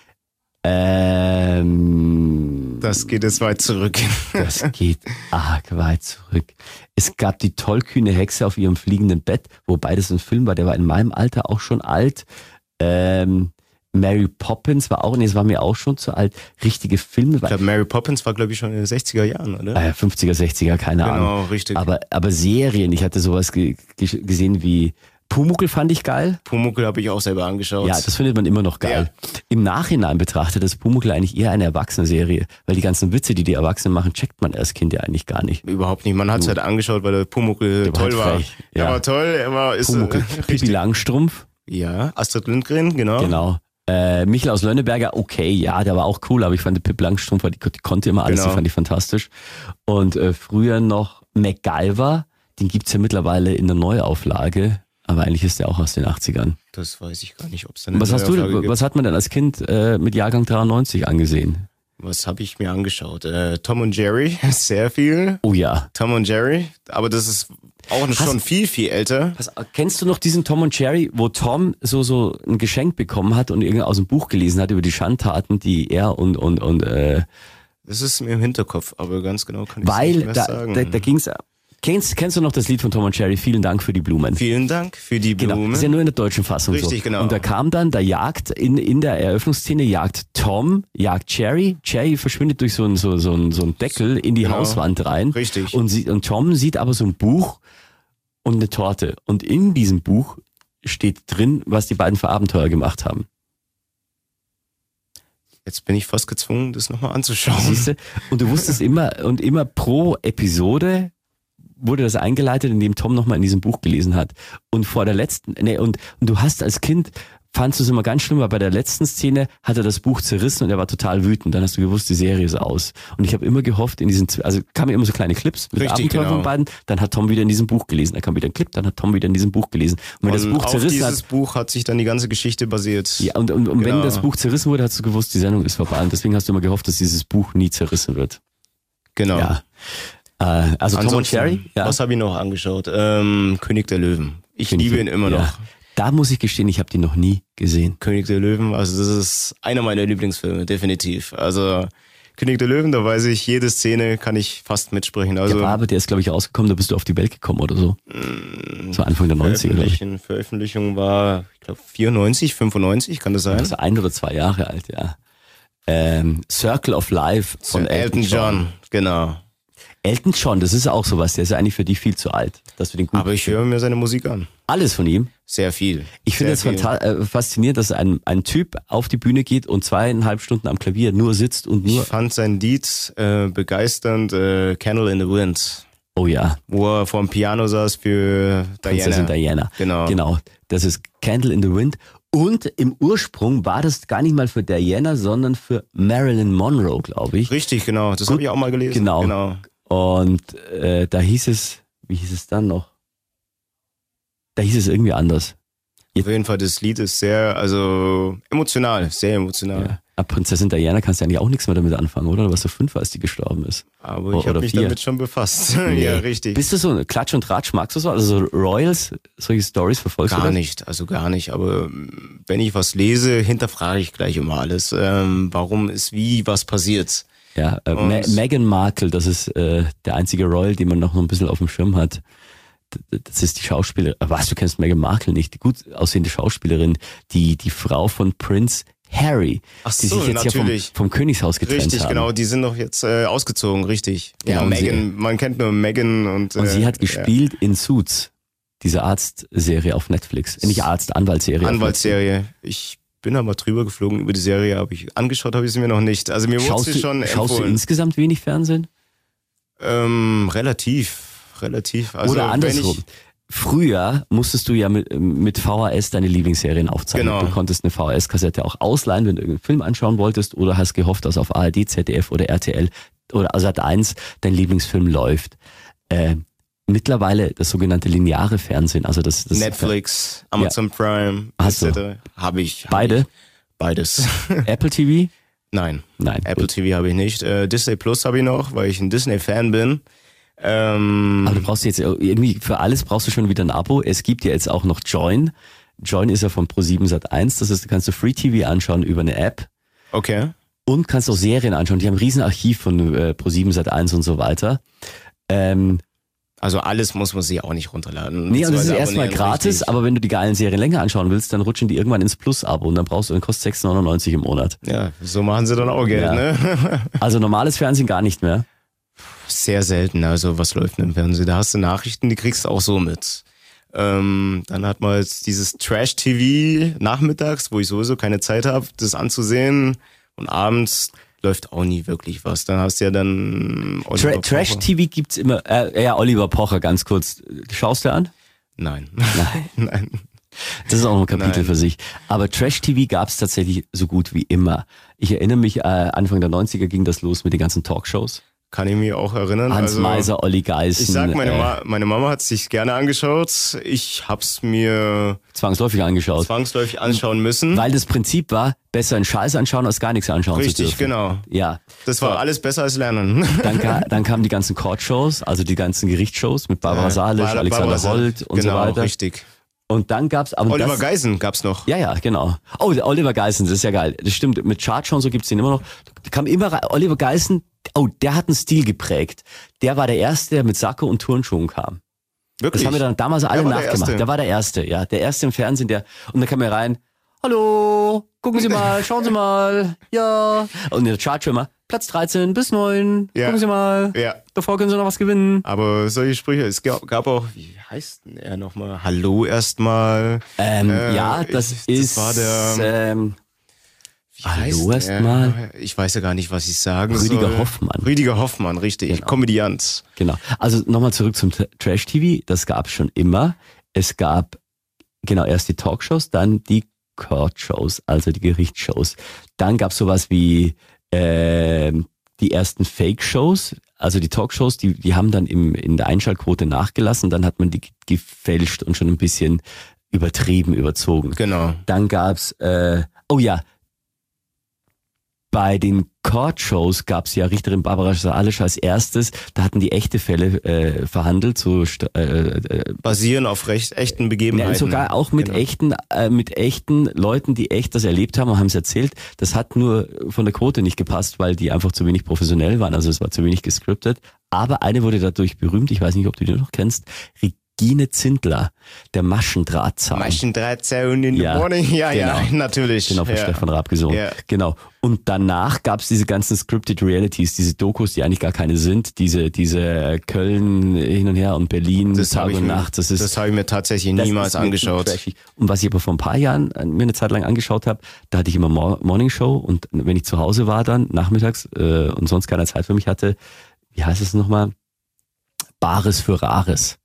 Ähm, das geht jetzt weit zurück. Das geht arg weit zurück. Es gab die tollkühne Hexe auf ihrem fliegenden Bett, wobei das ein Film war, der war in meinem Alter auch schon alt. Ähm, Mary Poppins war auch, nee, es war mir auch schon zu alt. Richtige Filme, Ich glaube, Mary Poppins war, glaube ich, schon in den sechziger Jahren, oder? äh, fünfziger, sechziger, keine Genau, Ahnung. richtig. Aber, aber Serien, ich hatte sowas ge ge gesehen wie Pumuckl, fand ich geil. Pumuckl habe ich auch selber angeschaut. Ja, das findet man immer noch geil. Im Nachhinein betrachtet ist Pumuckl eigentlich eher eine Erwachsene-Serie, weil die ganzen Witze, die die Erwachsenen machen, checkt man als Kind ja eigentlich gar nicht. Überhaupt nicht. Man hat es halt angeschaut, weil der Pumuckl Der war toll halt war. frech, Er ja. war toll, er war ist Pumuckl. äh, Pippi richtig. Langstrumpf, Ja, Astrid Lindgren, genau. genau. Äh, Michel aus Lönneberger, okay, ja, der war auch cool, aber ich fand Pip Langstrumpf, die, die konnte immer alles, Genau. die fand ich fantastisch. Und äh, früher noch MacGyver, den gibt's ja mittlerweile in der Neuauflage, aber eigentlich ist der auch aus den achtzigern. Das weiß ich gar nicht, ob es da eine Was hast du, Neuauflage gibt. was hat man denn als Kind äh, mit Jahrgang dreiundneunzig angesehen? Was habe ich mir angeschaut? Äh, Tom und Jerry, sehr viel. Oh ja. Tom und Jerry, aber das ist auch schon viel, viel älter. Was, kennst du noch diesen Tom und Jerry, wo Tom so so ein Geschenk bekommen hat und irgendwie aus dem Buch gelesen hat über die Schandtaten, die er und und und äh, Das ist mir im Hinterkopf, aber ganz genau kann ich es weil nicht mehr da, sagen. da, da ging's. Kennst, kennst du noch das Lied von Tom und Jerry? Vielen Dank für die Blumen. Vielen Dank für die Genau, Blumen. ist ja nur in der deutschen Fassung Richtig, so. genau. Und da kam dann, da jagt in, in der Eröffnungsszene, jagt Tom, jagt Jerry. Jerry verschwindet durch so einen so, so ein, so ein Deckel in die Genau. Hauswand rein. Richtig. Und, sie, und Tom sieht aber so ein Buch und eine Torte. Und in diesem Buch steht drin, was die beiden für Abenteuer gemacht haben. Jetzt bin ich fast gezwungen, das nochmal anzuschauen. Siehst du? Und du wusstest immer, und immer pro Episode wurde das eingeleitet, indem Tom nochmal in diesem Buch gelesen hat. Und vor der letzten, nee, und, und du hast als Kind, fandst du es immer ganz schlimm, weil bei der letzten Szene hat er das Buch zerrissen und er war total wütend. Dann hast du gewusst, die Serie ist aus. Und ich habe immer gehofft, in diesen, also kamen immer so kleine Clips mit Richtig, Abenteuern genau. von beiden, dann hat Tom wieder in diesem Buch gelesen. Dann kam wieder ein Clip, dann hat Tom wieder in diesem Buch gelesen. Und wenn Und das Buch auf zerrissen dieses hat, Buch hat sich dann die ganze Geschichte basiert. ja, und, und, und Genau. wenn das Buch zerrissen wurde, hast du gewusst, die Sendung ist vorbei. Und deswegen hast du immer gehofft, dass dieses Buch nie zerrissen wird. Genau. Ja. Äh, also Tom und Ansonsten, Jerry, ja. was habe ich noch angeschaut? Ähm, König der Löwen. Ich König liebe der- ihn immer noch. ja. Da muss ich gestehen, ich habe die noch nie gesehen. König der Löwen, also das ist einer meiner Lieblingsfilme, definitiv. Also König der Löwen, da weiß ich, jede Szene kann ich fast mitsprechen. Also Der war aber, der ist glaube ich rausgekommen, da bist du auf die Welt gekommen oder so. So Anfang der neunziger, glaube ich. Veröffentlichung, Veröffentlichung war, ich glaube, vierundneunzig, fünfundneunzig, kann das sein? Also ein oder zwei Jahre alt, ja. Ähm, Circle of Life von Elton, Elton John, genau. Elton John, das ist auch sowas, der ist ja eigentlich für dich viel zu alt, dass du den gut Aber ich höre mir seine Musik an. Alles von ihm. Sehr viel. Ich finde es Sehr viel. fanta- äh, faszinierend, dass ein, ein Typ auf die Bühne geht und zweieinhalb Stunden am Klavier nur sitzt und Ich nur, fand sein Lied äh, begeisternd, äh, Candle in the Wind, oh ja, wo er vor dem Piano saß für Prinzessin Diana. Diana. Genau. Genau. Das ist Candle in the Wind. Und im Ursprung war das gar nicht mal für Diana, sondern für Marilyn Monroe, glaube ich. Richtig, genau. Das habe ich auch mal gelesen. Genau. genau. Und äh, da hieß es, wie hieß es dann noch? Da hieß es irgendwie anders. Auf jeden Fall, das Lied ist sehr, also emotional, sehr emotional. Ja. Aber Prinzessin Diana kannst du eigentlich auch nichts mehr damit anfangen, oder? Du warst so fünf, als die gestorben ist. Aber O- ich habe oder mich vier. damit schon befasst. Nee. Ja, richtig. Bist du so ein Klatsch und Tratsch, magst du so? Also so Royals, solche Stories verfolgst du Gar das? nicht, also gar nicht. Aber ähm, wenn ich was lese, hinterfrage ich gleich immer alles. Ähm, warum ist wie was passiert? Ja, äh, Und- Me Meghan Markle, das ist äh, der einzige Royal, den man noch ein bisschen auf dem Schirm hat. D- Das ist die Schauspielerin. Was, du kennst Meghan Markle nicht? Die gut aussehende Schauspielerin, die die Frau von Prince Harry, Ach die so, sich jetzt ja vom, natürlich. vom Königshaus getrennt Richtig, haben. genau. Die sind doch jetzt äh, ausgezogen, richtig. Genau, Ja, und sie- Megan, man kennt nur Megan und. Und äh, sie hat gespielt in Suits, diese Arztserie auf Netflix. Äh, Nicht Arzt, Anwaltsserie. Ja, auf Anwaltsserie. Ich bin aber drüber geflogen über die Serie, aber ich angeschaut habe ich sie mir noch nicht. Also mir Netflix. wurde Schaust, sie du, schon schaust du empfohlen. insgesamt wenig Fernsehen? Ähm, relativ, relativ. Also Oder wenn andersrum. ich- Früher musstest du ja mit, mit V H S deine Lieblingsserien aufzeichnen. Genau. Du konntest eine V H S-Kassette auch ausleihen, wenn du irgendeinen Film anschauen wolltest, oder hast gehofft, dass auf A R D, Z D F oder R T L oder Sat eins dein Lieblingsfilm läuft. Äh, mittlerweile das sogenannte lineare Fernsehen, also das, das Netflix, Amazon Prime, Hast du? et cetera. Habe ich. hab Beide? Ich. Beides. Apple T V? Nein. Nein. Apple gut. T V habe ich nicht. Äh, Disney Plus habe ich noch, weil ich ein Disney-Fan bin. Ähm, Aber du brauchst jetzt irgendwie für alles brauchst du schon wieder ein Abo. Es gibt ja jetzt auch noch Join. Join ist ja von ProSieben Sat eins. Das heißt, du kannst du Free T V anschauen über eine App okay. und kannst auch Serien anschauen. Die haben ein Riesenarchiv von äh, ProSieben Sat eins und so weiter. Ähm, Also alles muss man sich auch nicht runterladen. nee, und das ist beziehungsweise erstmal abonnieren, gratis, richtig. aber wenn du die geilen Serien länger anschauen willst, dann rutschen die irgendwann ins Plus-Abo und dann brauchst du, dann kostet sechs neunundneunzig im Monat. Ja, so machen sie dann auch Geld, Ja. ne? Also normales Fernsehen gar nicht mehr. Sehr selten. Also was läuft denn im Fernsehen? Da hast du Nachrichten, die kriegst du auch so mit. Ähm, dann hat man jetzt dieses Trash-T V nachmittags, wo ich sowieso keine Zeit habe, das anzusehen. Und abends läuft auch nie wirklich was. Dann hast du ja dann Oliver Tra Pocher. Trash-T V gibt's immer. Äh, ja, Oliver Pocher, ganz kurz. Schaust du an? Nein. Nein. Nein. Das ist auch noch ein Kapitel Nein. für sich. Aber Trash-T V gab es tatsächlich so gut wie immer. Ich erinnere mich, äh, Anfang der neunziger ging das los mit den ganzen Talkshows. Kann ich mich auch erinnern. Hans also, Meiser, Olli Geißen. Ich sag, meine, äh, Ma- meine Mama hat sich gerne angeschaut. Ich hab's mir zwangsläufig angeschaut. zwangsläufig anschauen müssen. Weil das Prinzip war, besser einen Scheiß anschauen, als gar nichts anschauen zu Richtig, dürfen. genau. Ja. Das war alles besser als lernen. Dann, ka- dann kamen die ganzen Court-Shows, also die ganzen Gerichtsshows mit Barbara Salisch, Bar- Alexander Barbara Sal- Holt und genau, so weiter. richtig. Und dann gab's aber Oliver das, Geisen gab's noch. Ja, ja, genau. Oh, der Oliver Geißen, das ist ja geil. Das stimmt, mit Chartshow und so gibt's den immer noch. Da kam immer rein, Oliver Geißen, oh, der hat einen Stil geprägt. Der war der Erste, der mit Sakko und Turnschuhen kam. Wirklich? Das haben wir dann damals alle Der war der nachgemacht. Erste. Der war der Erste, ja. Der Erste im Fernsehen, der, und dann kam er rein, hallo, gucken Sie mal, schauen Sie mal, ja. Und in der Chartshow immer, Platz dreizehn bis neun, Ja. gucken Sie mal, Ja. davor können Sie noch was gewinnen. Aber solche Sprüche, es gab, gab auch, wie heißt denn er nochmal? Hallo erstmal. Ähm, Äh, ja, das ich- das ist, war der- ähm, Wie Hallo heißt erst er? mal. Ich weiß ja gar nicht, was ich sagen Rüdiger soll. Hoffmann. Rüdiger Hoffmann, richtig. Genau. Komödiant. Genau. Also nochmal zurück zum T- Trash-T V. Das gab es schon immer. Es gab, genau, erst die Talkshows, dann die Court-Shows, also die Gerichtsshows. Dann gab es sowas wie ähm, die ersten Fake-Shows, also die Talkshows, die, die haben dann im, in der Einschaltquote nachgelassen. Dann hat man die gefälscht und schon ein bisschen übertrieben, überzogen. Genau. Dann gab's, äh, oh ja, bei den Court-Shows gab's ja Richterin Barbara Salisch als erstes. Da hatten die echte Fälle äh, verhandelt, so st- äh, äh, Basieren auf recht, echten Begebenheiten. ja, sogar auch mit Genau. echten, äh, mit echten Leuten, die echt das erlebt haben und haben es erzählt. Das hat nur von der Quote nicht gepasst, weil die einfach zu wenig professionell waren. Also es war zu wenig gescriptet. Aber eine wurde dadurch berühmt. Ich weiß nicht, ob du die noch kennst. Regine Zindler, der Maschendrahtzaun. Maschendrahtzaun in Ja, the morning. Ja, ja, genau. natürlich. Genau, von ja. Stefan Raab gesungen. Ja. Genau. Und danach gab's diese ganzen Scripted Realities, diese Dokus, die eigentlich gar keine sind, diese diese Köln hin und her und Berlin Das Tag habe ich, und mir- Nacht. Das ist das hab ich mir tatsächlich das niemals ist wirklich angeschaut. trashig. Und was ich aber vor ein paar Jahren äh, mir eine Zeit lang angeschaut habe, da hatte ich immer Mor Morning Show und wenn ich zu Hause war dann nachmittags äh, und sonst keine Zeit für mich hatte, wie heißt es nochmal? Bares für Rares.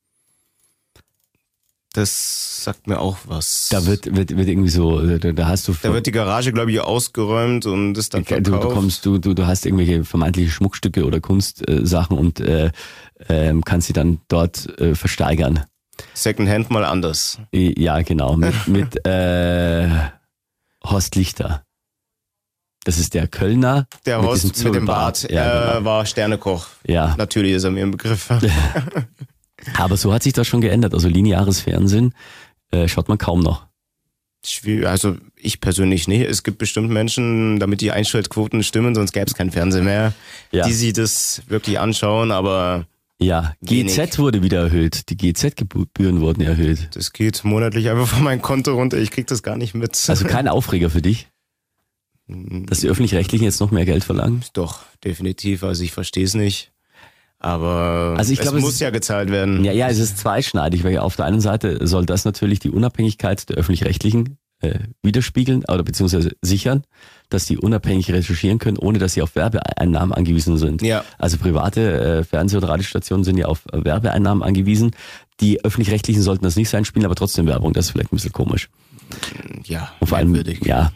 Das sagt mir auch was. Da wird wird wird irgendwie so, da, da hast du da wird die Garage, glaube ich, ausgeräumt und ist dann Du, verkauft. du kommst, du, du, du hast irgendwelche vermeintliche Schmuckstücke oder Kunstsachen äh, Sachen und äh, ähm, kannst sie dann dort äh, versteigern. Secondhand mal anders. I- Ja, genau. Mit, mit äh, Horst Lichter. Das ist der Kölner. Der mit Horst diesem mit dem Zirkelbart. Bart Ja, äh, genau. war Sternekoch. Ja. Natürlich ist er mir im Begriff. Aber so hat sich das schon geändert. Also lineares Fernsehen äh, schaut man kaum noch. Schwierig. Also ich persönlich nicht. Es gibt bestimmt Menschen, damit die Einschaltquoten stimmen, sonst gäbe es kein Fernsehen mehr, Ja. die sich das wirklich anschauen, aber Ja, G Wenig. Z wurde wieder erhöht. Die G Z-Gebühren wurden erhöht. das geht monatlich einfach von meinem Konto runter. Ich krieg das gar nicht mit. Also kein Aufreger für dich, dass die Öffentlich-Rechtlichen jetzt noch mehr Geld verlangen? Doch, definitiv. Also ich verstehe es nicht. Aber Also ich es glaube, es muss ist- ja gezahlt werden. Ja, ja, es ist zweischneidig, weil auf der einen Seite soll das natürlich die Unabhängigkeit der Öffentlich-Rechtlichen äh, widerspiegeln oder beziehungsweise sichern, dass die unabhängig recherchieren können, ohne dass sie auf Werbeeinnahmen angewiesen sind. Ja. Also private äh, Fernseh- und Radiostationen sind ja auf äh, Werbeeinnahmen angewiesen. Die Öffentlich-Rechtlichen sollten das nicht sein, spielen aber trotzdem Werbung. Das ist vielleicht ein bisschen komisch. Ja, Und vor allem, merkwürdig. ja.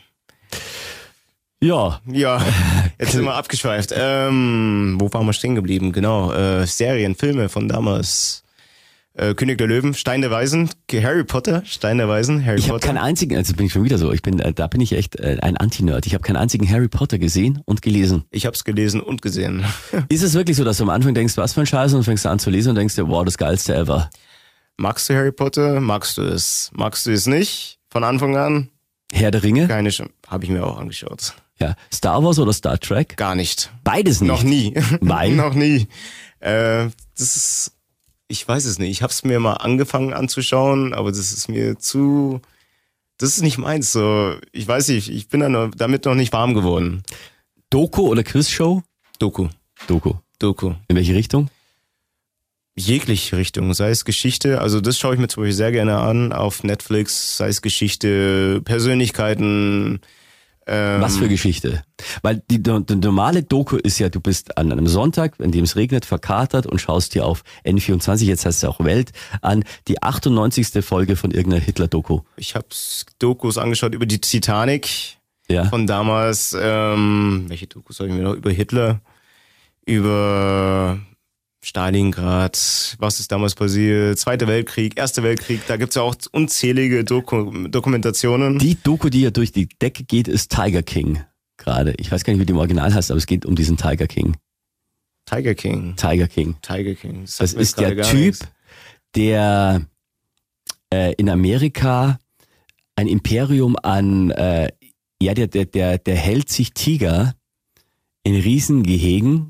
Ja, Ja, jetzt sind wir abgeschweift. Ähm, wo waren wir stehen geblieben? Genau, äh, Serien, Filme von damals. Äh, König der Löwen, Stein der Weisen, Harry Potter, Stein der Weisen, Harry ich habe Potter. keinen einzigen, also bin ich schon wieder so, ich bin, äh, da bin ich echt äh, ein Anti-Nerd. Ich habe keinen einzigen Harry Potter gesehen und gelesen. Ich habe es gelesen und gesehen. Ist es wirklich so, dass du am Anfang denkst, was für ein Scheiß, und fängst du an zu lesen und denkst dir, wow, das geilste ever? Magst du Harry Potter? Magst du es? Magst du es nicht? Von Anfang an? Herr der Ringe? Keine Chance. Habe ich mir auch angeschaut. Ja. Star Wars oder Star Trek? Gar nicht. Beides nicht. Noch nie. Weil? Noch nie. Äh, das ist, ich weiß es nicht. Ich habe es mir mal angefangen anzuschauen, aber das ist mir zu, das ist nicht meins. So, ich weiß nicht, ich bin da noch, damit noch nicht warm geworden. Doku oder Quizshow? Doku. Doku. Doku. In welche Richtung? Jegliche Richtung, sei es Geschichte, also das schaue ich mir zum Beispiel sehr gerne an auf Netflix, sei es Geschichte, Persönlichkeiten, Ähm, Was für Geschichte? Weil die, die normale Doku ist ja, du bist an einem Sonntag, in dem es regnet, verkatert und schaust dir auf N vierundzwanzig, jetzt heißt es auch Welt, an, die achtundneunzigste Folge von irgendeiner Hitler-Doku. Ich habe Dokus angeschaut über die Titanic Ja. von damals. Ähm, welche Dokus habe ich mir noch? Über Hitler, über Stalingrad, was ist damals passiert, Zweiter Weltkrieg, Erster Weltkrieg, da gibt's ja auch unzählige Doku- Dokumentationen. Die Doku, die ja durch die Decke geht, ist Tiger King gerade. Ich weiß gar nicht, wie die im Original heißt, aber es geht um diesen Tiger King. Tiger King. Tiger King. Tiger King. Das, Das sagt mir ist jetzt gerade der gar Typ, nichts. der äh, in Amerika ein Imperium an, äh, ja, der, der, der, der hält sich Tiger in Riesengehegen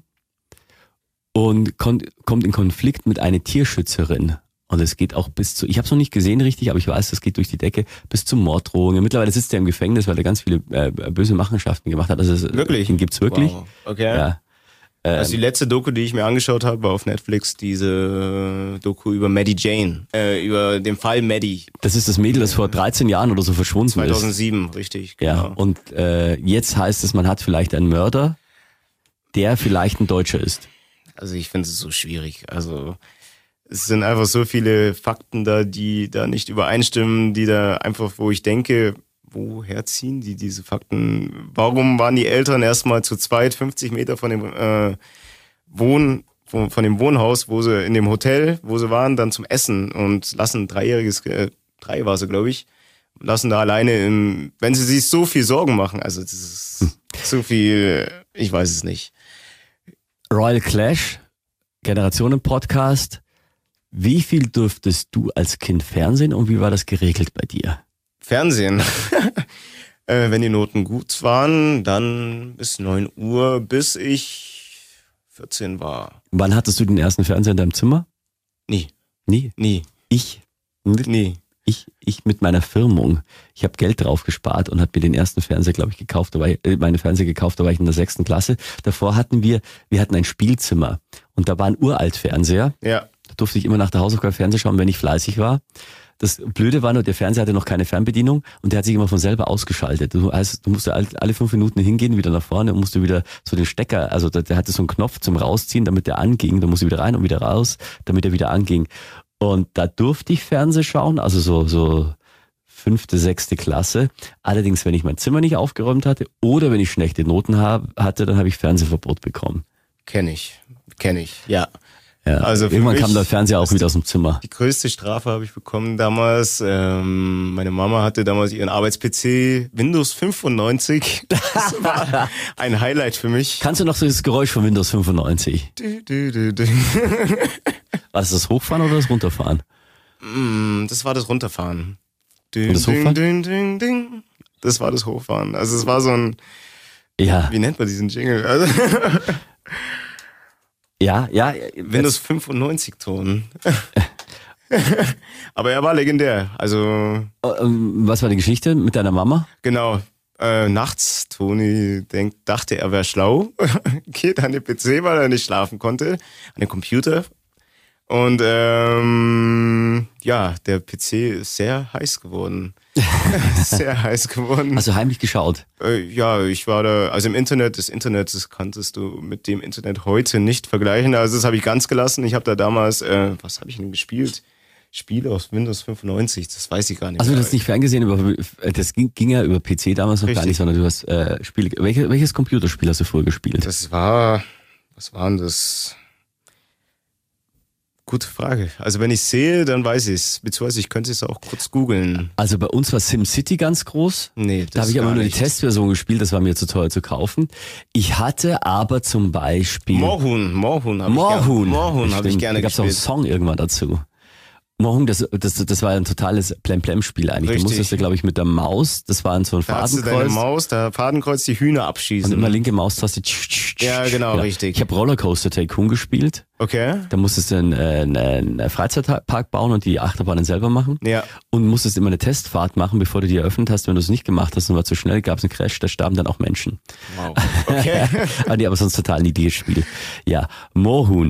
und kon- kommt in Konflikt mit einer Tierschützerin. Und es geht auch bis zu, ich habe es noch nicht gesehen richtig, aber ich weiß, das geht durch die Decke, bis zu Morddrohungen. Mittlerweile sitzt er im Gefängnis, weil er ganz viele äh, böse Machenschaften gemacht hat. Also es, Wirklich? Den gibt's wirklich. Wow. Okay. Ja. Ähm, Also die letzte Doku, die ich mir angeschaut habe, war auf Netflix diese Doku über Maddie Jane, äh, über den Fall Maddie. Das ist das Mädel, das vor dreizehn Jahren oder so verschwunden ist. zweitausendsieben, richtig. Genau. Ja, und äh, jetzt heißt es, man hat vielleicht einen Mörder, der vielleicht ein Deutscher ist. Also ich finde es so schwierig. Also es sind einfach so viele Fakten da, die da nicht übereinstimmen, die da einfach, wo ich denke, woher ziehen die diese Fakten? Warum waren die Eltern erstmal zu zweit, fünfzig Meter von dem äh, Wohn, von, von dem Wohnhaus, wo sie in dem Hotel, wo sie waren, dann zum Essen und lassen ein dreijähriges, äh, drei war sie, glaube ich, lassen da alleine im, wenn sie sich so viel Sorgen machen, also das ist hm. so viel, ich weiß es nicht. Royal Clash, Generationen-Podcast. Wie viel durftest du als Kind fernsehen und wie war das geregelt bei dir? Fernsehen. äh, wenn die Noten gut waren, dann bis neun Uhr, bis ich vierzehn war. Wann hattest du den ersten Fernseher in deinem Zimmer? Nie. Nie. Nie. Ich. Nie. Ich, ich mit meiner Firmung. Ich habe Geld drauf gespart und habe mir den ersten Fernseher, glaube ich, gekauft. Da war ich, äh, meine Fernseher gekauft, da war ich in der sechsten Klasse. Davor hatten wir, wir hatten ein Spielzimmer und da war ein Uralt-Fernseher. Ja. Da durfte ich immer nach der Hausaufgabe Fernseher schauen, wenn ich fleißig war. Das Blöde war nur, der Fernseher hatte noch keine Fernbedienung und der hat sich immer von selber ausgeschaltet. Du, also, du musst alle fünf Minuten hingehen, wieder nach vorne und musst du wieder so den Stecker, also der, der hatte so einen Knopf zum Rausziehen, damit der anging. Da musst du wieder rein und wieder raus, damit er wieder anging. Und da durfte ich Fernseh schauen, also so, so fünfte, sechste Klasse. Allerdings, wenn ich mein Zimmer nicht aufgeräumt hatte oder wenn ich schlechte Noten hab, hatte, dann habe ich Fernsehverbot bekommen. Kenn ich. Kenn ich. Ja. Ja, Also für irgendwann mich kam der Fernseher auch wieder aus dem Zimmer. Die größte Strafe habe ich bekommen damals. Ähm, meine Mama hatte damals ihren Arbeits-P C Windows fünfundneunzig. Das war ein Highlight für mich. Kannst du noch so das Geräusch von Windows fünfundneunzig? Du, du, du, du. War das das Hochfahren oder das Runterfahren? Mm, das war das Runterfahren. Ding, Und das Hochfahren? Ding, ding, ding. Das war das Hochfahren. Also es war so ein, Ja. wie nennt man diesen Jingle? Also Ja, ja. Windows fünfundneunzig Ton. Aber er war legendär. Also Ähm, Was war die Geschichte mit deiner Mama? genau. Äh, nachts, Toni denkt, dachte, er wäre schlau, geht an den P C, weil er nicht schlafen konnte, an den Computer. Und ähm, ja, der P C ist sehr heiß geworden. Sehr heiß geworden. Hast du heimlich geschaut? Äh, ja, ich war da, also im Internet, das Internet, das kanntest du mit dem Internet heute nicht vergleichen. Also das habe ich ganz gelassen. Ich habe da damals, äh, was habe ich denn gespielt? Spiele aus Windows fünfundneunzig, das weiß ich gar nicht Also du mehr. hast nicht ferngesehen, über, das ging, ging ja über P C damals noch Richtig. gar nicht, sondern du hast äh, Spiele. Welche, welches Computerspiel hast du früher gespielt? Das war, was war denn das? Gute Frage. Also wenn ich sehe, dann weiß ich es. Beziehungsweise ich könnte es auch kurz googeln. Also bei uns war SimCity ganz groß. Nee, das Da habe ich aber gar nur die nicht. Testversion gespielt, das war mir zu teuer zu kaufen. Ich hatte aber zum Beispiel Moorhuhn, Moorhuhn habe ich Moorhuhn. gerne, Moorhuhn habe ich Stimmt, gerne da gab's auch einen gespielt. Song irgendwann dazu. Moorhuhn, das, das, das war ein totales Plem-Plem-Spiel eigentlich. Richtig. Du musstest ja, glaube ich, mit der Maus, das war so ein Da hast du deine Fadenkreuz. Maus, da Fadenkreuz die Hühner abschießen. Und immer linke Maustaste. Ja, genau, richtig. Ich habe Rollercoaster Tycoon gespielt. Okay. Da musstest du einen, äh, einen Freizeitpark bauen und die Achterbahnen selber machen. Ja. Und musstest immer eine Testfahrt machen, bevor du die eröffnet hast. Wenn du es nicht gemacht hast und war zu schnell, gab es einen Crash, da starben dann auch Menschen. Wow. Okay. Ah, nee, aber sonst total niedliches Spiel. Ja, Moorhuhn.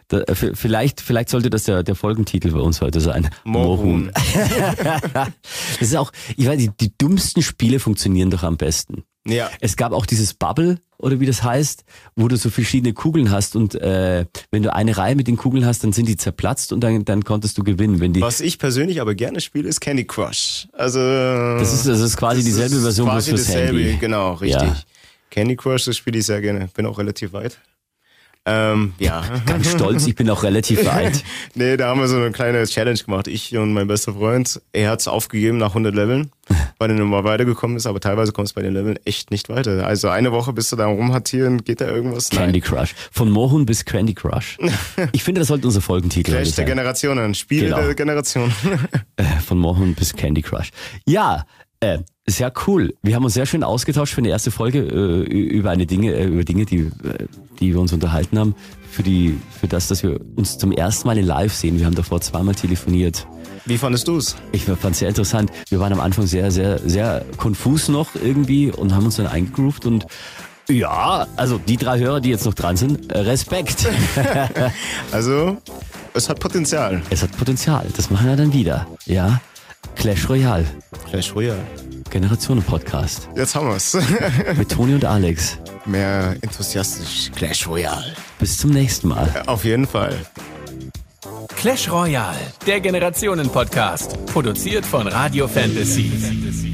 Da, vielleicht, vielleicht sollte das der, der Folgentitel bei uns heute sein. Moorhuhn. Das ist auch, ich weiß, die, die dümmsten Spiele funktionieren doch am besten. Ja. Es gab auch dieses Bubble, oder wie das heißt, wo du so verschiedene Kugeln hast und äh, wenn du eine Reihe mit den Kugeln hast, dann sind die zerplatzt und dann, dann konntest du gewinnen. Wenn die Was ich persönlich aber gerne spiele, ist Candy Crush. Also das ist, das ist quasi das dieselbe ist Version bloß quasi fürs dasselbe, Handy. genau, richtig. Ja. Candy Crush, das spiele ich sehr gerne. Bin auch relativ weit. Ähm, ja. Ganz stolz, ich bin auch relativ weit. Nee, da haben wir so eine kleine Challenge gemacht. Ich und mein bester Freund. Er hat's aufgegeben nach hundert Leveln, weil er nochmal weitergekommen ist, aber teilweise kommst du bei den Leveln echt nicht weiter. Also eine Woche bist du da rumhattieren, geht da irgendwas? Candy Nein. Crush. Von Moorhuhn bis Candy Crush. Ich finde, das sollte unser Folgentitel Clash heute der sein. Generationen, Spiele Genau. der Generation. Äh, Von Moorhuhn bis Candy Crush. Ja, äh, sehr cool. Wir haben uns sehr schön ausgetauscht für eine erste Folge äh, über eine Dinge, äh, über Dinge, die, äh, die wir uns unterhalten haben. Für die, für das, dass wir uns zum ersten Mal in live sehen. Wir haben davor zweimal telefoniert. Wie fandest du's? Ich fand es sehr interessant. Wir waren am Anfang sehr, sehr, sehr konfus noch irgendwie und haben uns dann eingegroovt und ja, also die drei Hörer, die jetzt noch dran sind, äh, Respekt. Also, es hat Potenzial. Es hat Potenzial. Das machen wir dann wieder. Ja. Clash Royale. Clash Royale. Generationen-Podcast. Jetzt haben wir's. Mit Toni und Alex. Mehr enthusiastisch. Clash Royale. Bis zum nächsten Mal. Auf jeden Fall. Clash Royale, der Generationen-Podcast. Produziert von Radio Fantasy.